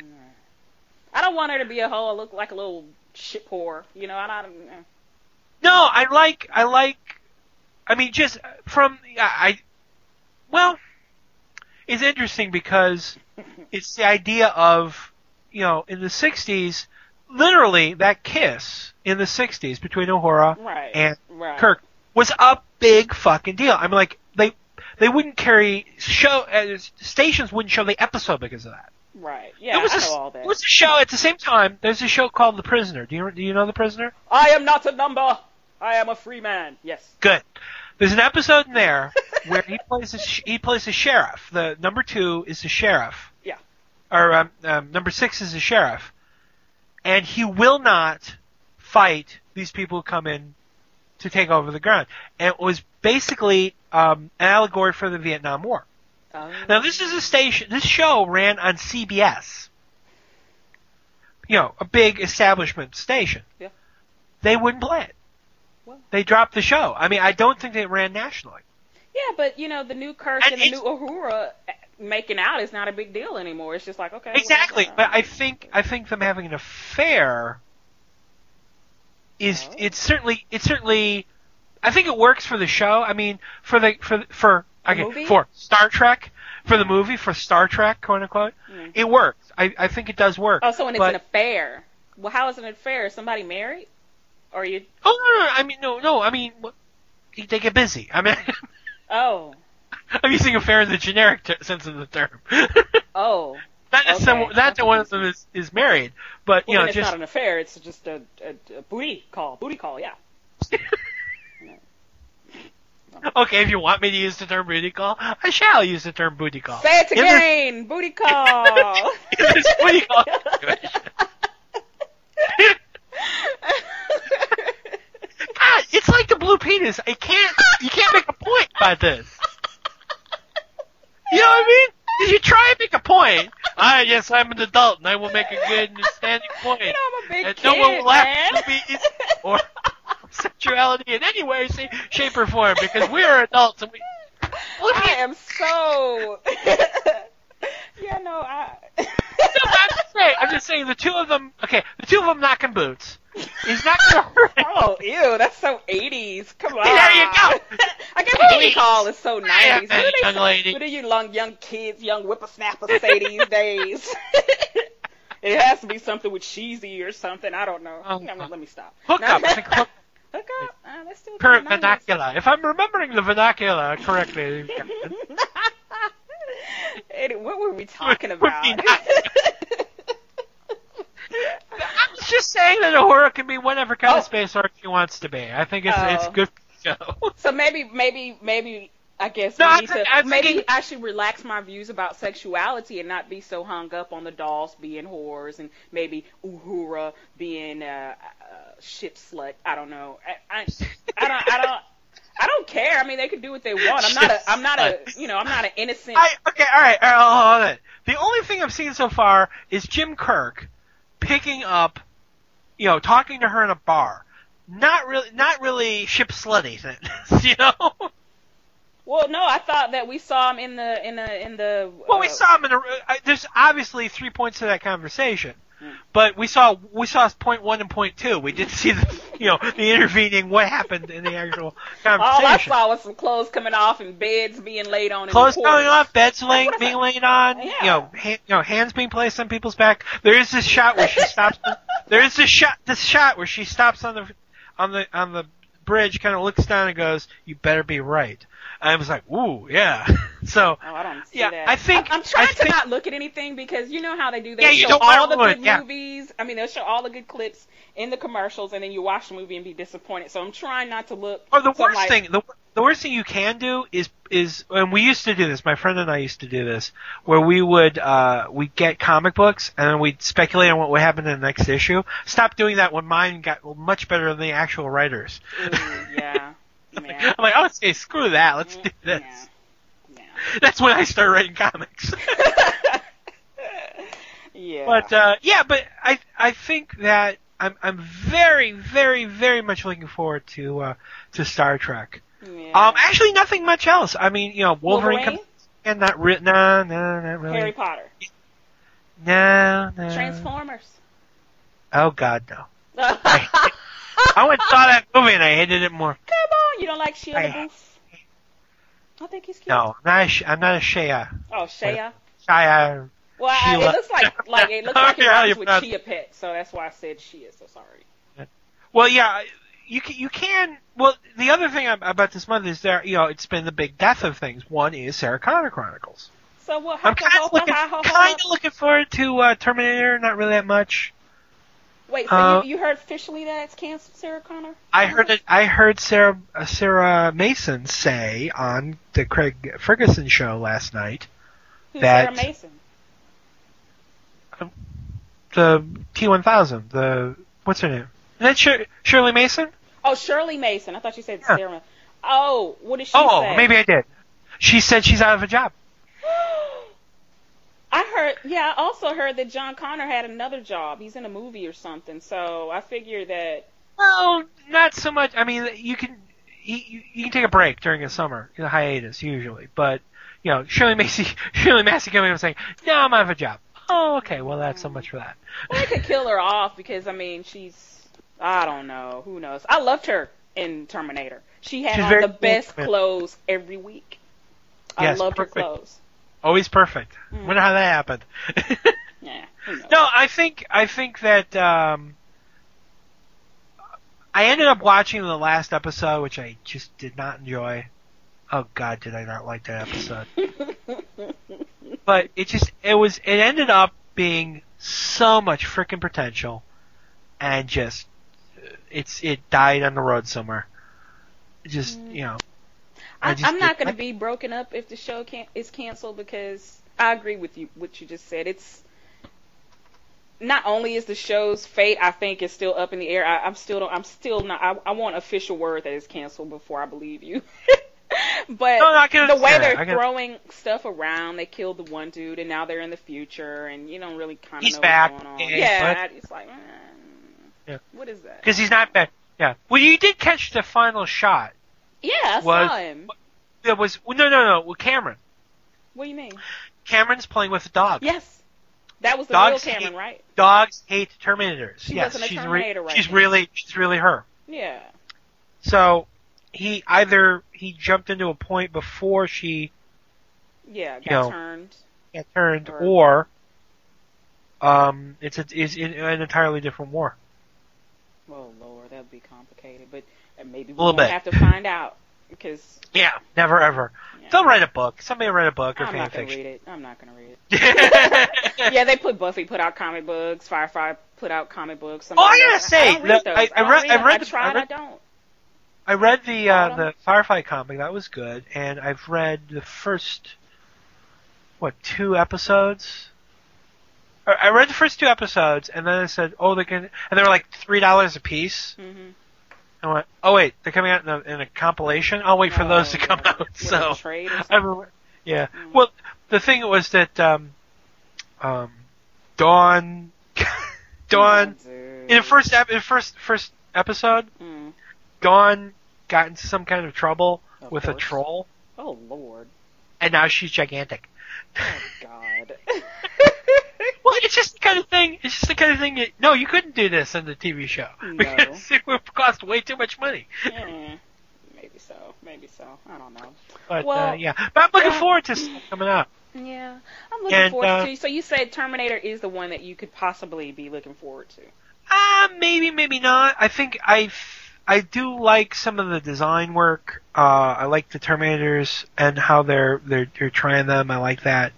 I don't want her to be a hoe. Look like a little shit whore. You know, I don't. eh. No, I like I like. I mean, just from I, I well, it's interesting because it's the idea of you know in the sixties literally that kiss in the sixties between Uhura Right. and Right. Kirk was a big fucking deal. I mean, like they they wouldn't carry show uh, stations wouldn't show the episode because of that. Right. Yeah, There was I a, know all that. There was a show at the same time. There's a show called The Prisoner. Do you do you know The Prisoner? I am not a number. I am a free man. Yes. Good. There's an episode in there where he plays a, he plays a sheriff. The number two is the sheriff. Yeah. Or um, um, number six is the sheriff, and he will not fight these people who come in to take over the ground. And it was basically um, an allegory for the Vietnam War. Oh. Now this is a station. This show ran on C B S. You know, a big establishment station. Yeah. They wouldn't play it. Well. They dropped the show. I mean, I don't think they ran nationally. Yeah, but you know, the new Kirk And and, the it's- new Uhura making out is not a big deal anymore. It's just like, okay. Exactly, well, but I think I think them having an affair is Oh. it's certainly it's certainly I think it works for the show. I mean, for the for for The okay, movie? for Star Trek, for the movie, for Star Trek, quote unquote, Mm. it works. I I think it does work. Oh, so when it's but, an affair. Well, how is it an affair? Is somebody married? Or you? oh no, no, no, I mean no no I mean what- they get busy. I mean Oh. I'm using affair in the generic ter- sense of the term. Oh. Not necessarily Okay. not that one of them is, is married, but you Well, know then it's just not an affair. It's just a, a, a booty call. Booty call. Yeah. okay. If you want me to use the term booty call, I shall use the term booty call. Say it In this- again. Booty call. in this booty call situation. God, it's like the blue penis. I can't. You can't make a point by this. You know what I mean? If you try and make a point, ah, yes, I'm an adult and I will make a good and standing point. You know, I'm a big and kid, no one will laugh man. at me or sexuality in any way, say, shape, or form because we are adults and we. I am so. yeah, no, I. No, I'm just saying. I'm just saying the two of them. Okay, the two of them knocking boots is not going to hurt. Oh, ew, that's so eighties. Come on. There you go. I guess booty call is so nineties. Yeah, What do they young say- lady. What do you young, young kids, young whippersnappers say these days? It has to be something with cheesy or something. I don't know. Oh, No, no, let me stop. Hook No. up. I think hook Hook up. Uh, that's still current nineties. vernacular. If I'm remembering the vernacular correctly. Hey, what were we talking Would about? be I was just saying that Uhura can be whatever kind Oh. of space art she wants to be. I think it's Oh. it's good for the show. So maybe, maybe, maybe. I guess No, we I'm need thi- to I'm maybe thinking- I should relax my views about sexuality and not be so hung up on the dolls being whores and maybe Uhura being a, a ship slut. I don't know. I, I, I don't. I don't. I don't care. I mean, they can do what they want. I'm not a. I'm not a. You know, I'm not an innocent. I, okay, all right, all right, hold on. The only thing I've seen so far is Jim Kirk picking up, you know, talking to her in a bar. Not really, not really ship slutty things, you know. Well, no, I thought that we saw him in the in the in the. Well, we uh, saw him in a. Uh, there's obviously three points to that conversation, Hmm. but we saw we saw point one and point two. We did see the you know the intervening what happened in the actual All I conversation. saw was some clothes coming off and beds being laid on. Clothes in the going porch. off, beds laying, what I being said. laid on, Yeah. you know, ha- you know, hands being placed on people's back. There is this shot where she stops. There is this shot, this shot where she stops on the on the on the bridge, kind of looks down and goes, "You better be right." I was like, "Ooh, yeah." So, Oh, I don't see yeah, that. I think I'm, I'm trying I to think, not look at anything because you know how they do. They Yeah, you show don't wanna all the ruin good it, yeah. movies. I mean, they'll show all the good clips in the commercials, and then you watch the movie and be disappointed. So I'm trying not to look. Or the so I'm worst like, thing, the the worst thing you can do is is, and we used to do this. My friend and I used to do this, where we would uh we get comic books and then we'd speculate on what would happen in the next issue. Stop doing that when mine got much better than the actual writers. Ooh, yeah, yeah. I'm like, oh, okay, screw that. Let's do this. Yeah. Yeah. That's when I started writing comics. Yeah. But uh, yeah, but I I think that I'm I'm very very very much looking forward to uh, to Star Trek. yeah. Um, actually, nothing much else. I mean, you know, Wolverine, Wolverine? comes and not re- no no not really. Harry Potter. No no. Transformers. Oh God, no. Come I went and saw that movie and I hated it more. on, you don't like Shia I- LaBeouf? I think he's cute. No, I'm not a, Sh- I'm not a Shia. Oh, Shia. Shia. Well, I, it looks like like it looks like it Yeah, rhymes you're with proud. Chia Pet, so that's why I said Chia. So sorry. Well, yeah, you can, you can. Well, the other thing about this month is there. You know, it's been the big death of things. One is Sarah Connor Chronicles. So what? I'm kind of looking, kind of looking forward to uh, Terminator. Not really that much. Wait, so Uh, you, you heard officially that it's canceled, Sarah Connor? I heard it. I heard Sarah uh, Sarah Mason say on the Craig Ferguson show last night. Who's that Sarah Mason? the T one thousand. The what's her name? Is that Shir- Shirley Mason? Oh, Shirley Mason. I thought you said Yeah. Sarah. Oh, what did she Oh, say? maybe I did. She said she's out of a job. I heard, yeah, I also heard that John Connor had another job. He's in a movie or something. So I figured that. Well, not so much. I mean, you can you, you can take a break during a summer, a hiatus usually, but you know, Shirley Macy, Shirley Massey coming up and saying, "No, I'm out of a job." Oh, okay. Well, that's so much for that. Well, they could kill her off because I mean, she's I don't know, who knows. I loved her in Terminator. She had She's on very the best cool. clothes every week. I Yes, loved perfect. her clothes. Always perfect. Mm. Wonder how that happened. Yeah, who knows? No, I think I think that um, I ended up watching the last episode, which I just did not enjoy. Oh God, did I not like that episode? But it just it was it ended up being so much freaking potential, and just it's it died on the road somewhere. It just you know. I I, just I'm not did- going to be broken up if the show can is canceled because I agree with you what you just said. It's not only is the show's fate, I think, is still up in the air. I, I'm still don't, I'm still not. I, I want official word that it's canceled before I believe you. But No, no, I can the way understand they're that. I can- throwing stuff around, they killed the one dude, and now they're in the future, and you don't really kind of He's know back. what's going on. Yeah, Yeah, it's like, mm, Yeah. what is that? Because he's not back. Yeah. Well, you did catch the final shot. Yeah, I was- saw him. It was well, no, no, no. With Cameron. What do you mean? Cameron's playing with a dog. Yes, that was the Dogs real Cameron, hate- right? Dogs hate Terminators. She yes, wasn't a she's Terminator right she's now. really she's really her. Yeah. So he either he jumped into a point before she Yeah, got You know, turned. got turned, Or- or um, it's a, is in an entirely different war. Oh Lord, that would be complicated, but uh, maybe we little won't bit. have to find out because Yeah, never ever. yeah, They'll write a book. Somebody will write a book or I'm fan not gonna fiction. read it. I'm not gonna read it. yeah, Yeah, they put Buffy put out comic books. Firefly put out comic books. Oh, I gotta else- say, I don't read the- those. I- I don't read- read I them. read I the- tried. I read- I don't. I read the uh, Bottom? the Firefly comic. That was good, and I've read the first what two episodes. Or I read the first two episodes, and then I said, "Oh, they can," and they were like three dollars a piece. Mm-hmm. I went, "Oh wait, they're coming out in a, in a compilation. I'll wait for Oh, those to yeah. come out." With So a trade or I something? remember, yeah. Mm. Well, the thing was that um, um, Dawn, Dawn Oh, dude. in the first ep- in the first first episode, Mm. Dawn got into some kind of trouble Of with a course. troll, Oh Lord. and now she's gigantic. Oh God. Well, it's just the kind of thing. It's just the kind of thing. That, no, you couldn't do this in the T V show No. because it would cost way too much money. Yeah, maybe so. Maybe so. I don't know. But Well, uh, yeah, but I'm looking yeah. forward to stuff coming out. Yeah, I'm looking And, forward uh, to. So you said Terminator is the one that you could possibly be looking forward to. Uh, maybe, maybe not. I think I, I do like some of the design work. Uh, I like the Terminators and how they're they're they're trying them. I like that.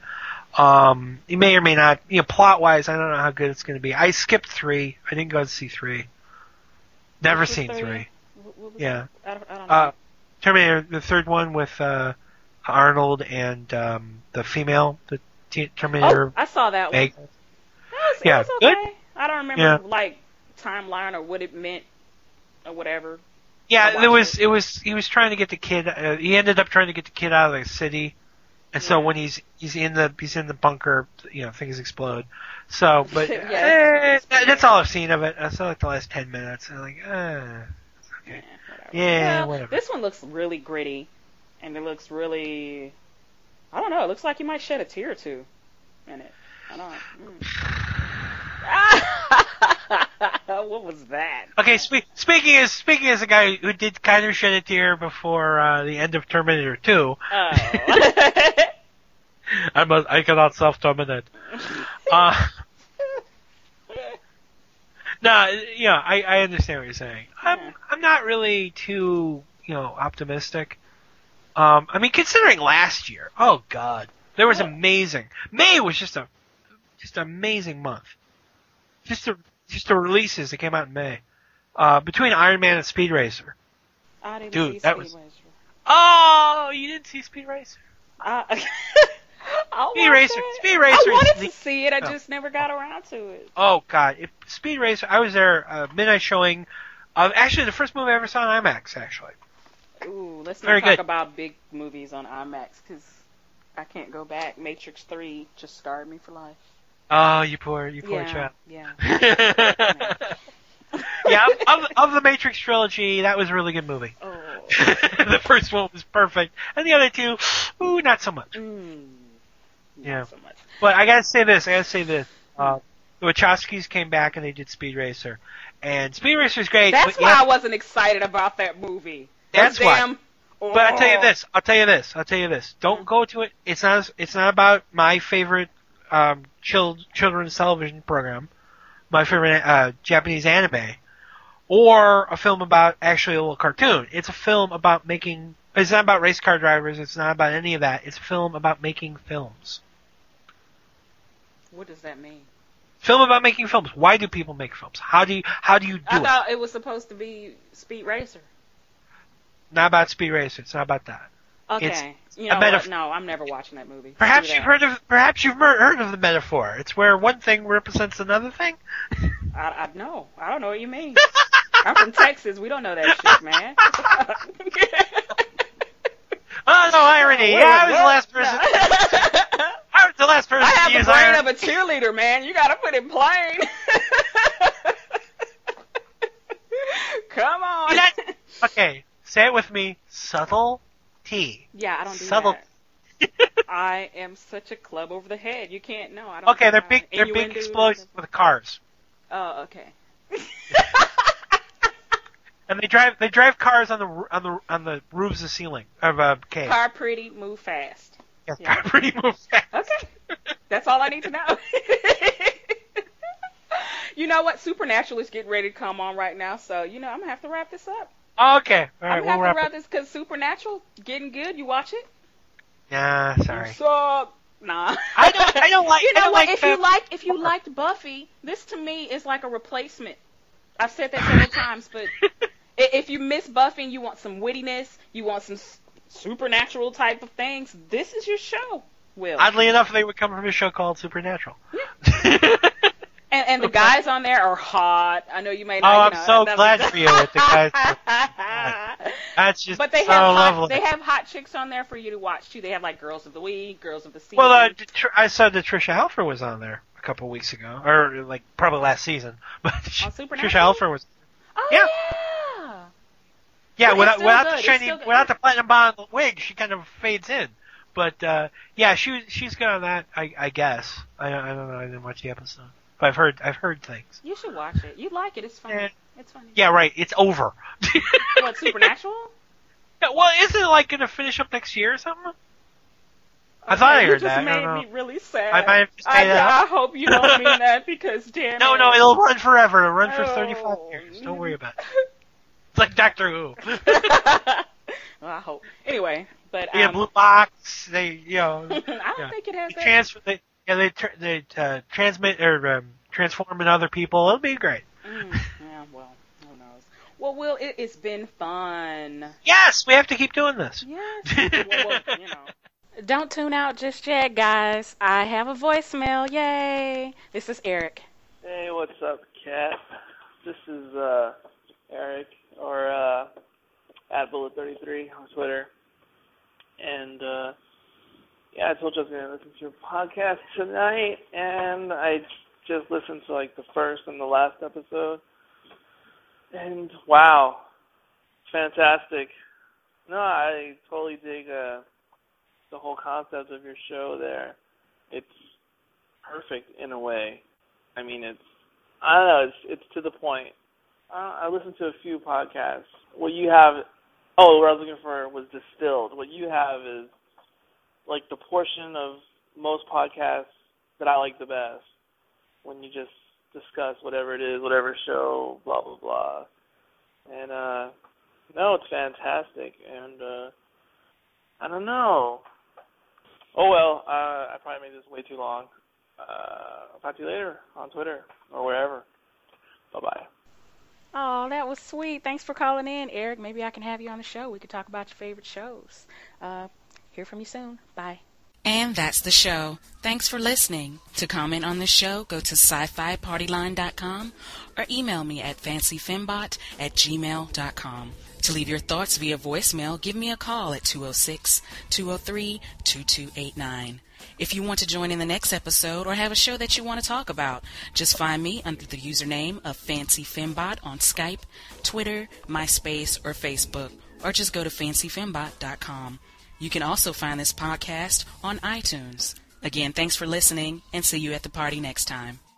Um, it may or may not. You know, plot wise, I don't know how good it's going to be. I skipped three. I didn't go to see three. Never Which was seen three? three. What, what was Yeah. that? I don't, I don't know. Uh, Terminator, the third one with uh, Arnold and um, the female, the t- Terminator. oh, I saw that one. egg. That was, yeah, it was good. okay. I don't remember Yeah. like timeline or what it meant or whatever. I Yeah, watched there was it. it was he was trying to get the kid. Uh, he ended up trying to get the kid out of the city, and so Yeah. when he's he's in the he's in the bunker, you know, things explode. So, but Yeah, eh, it's- that, that's all I've seen of it. I saw like the last ten minutes, and I'm like, uh, it's okay. Yeah, whatever. Yeah, Well, whatever. This one looks really gritty, and it looks really. I don't know. It looks like you might shed a tear or two in it. I don't. Mm. What was that? Okay, spe- speaking as speaking as a guy who did kind of shed a tear before uh, the end of Terminator two. Oh. I must. I cannot self-dominate. Uh, no, yeah, I, I understand what you're saying. I'm Yeah. I'm not really too you know optimistic. Um, I mean, considering last year, oh god, there was amazing. May was just a just an amazing month. Just the just the releases that came out in May, uh, between Iron Man and Speed Racer. I didn't Dude, see that Speed was- Racer. Oh, you didn't see Speed Racer? I, I'll Speed watch Racer- it. Speed Racer I is wanted the- to see it. I Oh. just never got around to it. Oh god, if Speed Racer. I was there uh, midnight showing. Uh, actually, the first movie I ever saw in IMAX. Actually, Ooh, let's not Very talk good. about big movies on IMAX because I can't go back. Matrix three just scarred me for life. oh, you poor, you poor yeah, child. yeah. Yeah, of, of the Matrix trilogy, that was a really good movie. Oh. The first one was perfect, and the other two, ooh, not so much. Mm, not Yeah. so much. But I gotta say this, I gotta say this. Uh, the Wachowskis came back and they did Speed Racer, and Speed Racer's great. That's but why yeah, I wasn't excited about that movie. That's Those why. damn, But I'll tell you oh. this. I'll tell you this. I'll tell you this. Don't go to it. It's not. It's not about my favorite um, child, children's television program, my favorite uh, Japanese anime, or a film about actually a little cartoon. It's a film about making. It's not about race car drivers. It's not about any of that. It's a film about making films. What does that mean? Film about making films. Why do people make films? How do you How do you do I it? thought it was supposed to be Speed Racer. Not about Speed Racer. It's not about that. Okay. You a know metaf- what? No, I'm never watching that movie. Perhaps Screw you've that. heard of. Perhaps you've mer- heard of the metaphor. It's where one thing represents another thing. I, I no, I don't know what you mean. I'm from Texas. We don't know that shit, man. Oh, no irony. Yeah, I was the last person. I was the last person I to have the use brain irony. of a cheerleader, man. You gotta put it plain. Come on. That- okay, say it with me. Subtlety. Yeah, I don't do Subtle. that. I am such a club over the head. You can't know. I don't. Okay, think they're I- big. They're big innuendo, explosions with cars, Oh, okay. and they drive. They drive cars on the r- on the on the roofs of ceiling of a cave. Car pretty, move fast. Yeah, yeah. car pretty move fast. Okay. That's all I need to know. You know what? Supernatural is getting ready to come on right now, so you know I'm gonna have to wrap this up. Okay, all right, I'm we'll gonna have wrap to wrap it. this because Supernatural getting good. You watch it? Nah, sorry. Sup? Nah. I don't. I don't like. You I know don't what? like If you that- like, if you liked Buffy, this to me is like a replacement. I've said that several times, but i- if you miss Buffy and you want some wittiness, you want some s- supernatural type of things, this is your show. Will. Oddly enough, they would come from a show called Supernatural. And, and the guys on there are hot. I know you may Oh, not. I'm you know, so that's- glad for you that the guys. That's just But they so have hot, lovely. they have hot chicks on there for you to watch too. They have like Girls of the Week, Girls of the Season. Well, uh, Tr- I saw that Trisha Helfer was on there a couple of weeks ago, or like probably last season. But On Supernatural? Trisha Helfer was, oh yeah. yeah. yeah, But it's without still without good. the It's shiny, still good. without the platinum bond wig, she kind of fades in. But uh, yeah, she was she's good on that. I, I guess. I, I don't know. I didn't watch the episode, but I've heard I've heard things. You should watch it. You'd like it. It's funny. Yeah. It's funny. Yeah, right. It's over. What, Supernatural? Yeah, well, isn't it like going to finish up next year or something? I thought I You heard just that. I made don't know. me really sad. I might have just I, made that I hope you don't mean that because damn No, it. no, it'll run forever. It'll run for Oh. thirty-five years. Don't worry about it. It's like Doctor Who. Well, I hope. Anyway, but Yeah, um, blue box. They, you know, I don't yeah. think it has they that. transfer. They, yeah, they tr- they uh, transmit or um, transform in other people. It'll be great. Mm, yeah, well, who knows? Well, Will, it, it's been fun. Yes, we have to keep doing this. Yes. well, well, you know. Don't tune out just yet, guys. I have a voicemail. Yay! This is Eric. Hey, what's up, Kat? This is uh, Eric, or uh, at Bullet thirty-three on Twitter. And uh, yeah, I told you I was going to listen to your podcast tonight, and I just listened to like the first and the last episode. And wow, fantastic. No, I totally dig uh, the whole concept of your show there. It's perfect in a way. I mean, it's, I don't know, it's it's to the point. I, I listened to a few podcasts. What you have, oh, what I was looking for was distilled. What you have is, like, the portion of most podcasts that I like the best, when you just discuss whatever it is, whatever show, blah, blah, blah. And, uh, no, it's fantastic. And, uh, I don't know. Oh, well, uh, I probably made this way too long. Uh, I'll talk to you later on Twitter or wherever. Bye-bye. Oh, that was sweet. Thanks for calling in, Eric. Maybe I can have you on the show. We could talk about your favorite shows. Uh, hear from you soon. Bye. And that's the show. Thanks for listening. To comment on the show, go to sci fi party line dot com or email me at fancy fembot at gmail dot com. To leave your thoughts via voicemail, give me a call at two oh six, two oh three, two two eight nine. If you want to join in the next episode or have a show that you want to talk about, just find me under the username of Fancy Fembot on Skype, Twitter, MySpace, or Facebook, or just go to fancy fembot dot com. You can also find this podcast on iTunes. Again, thanks for listening, and see you at the party next time.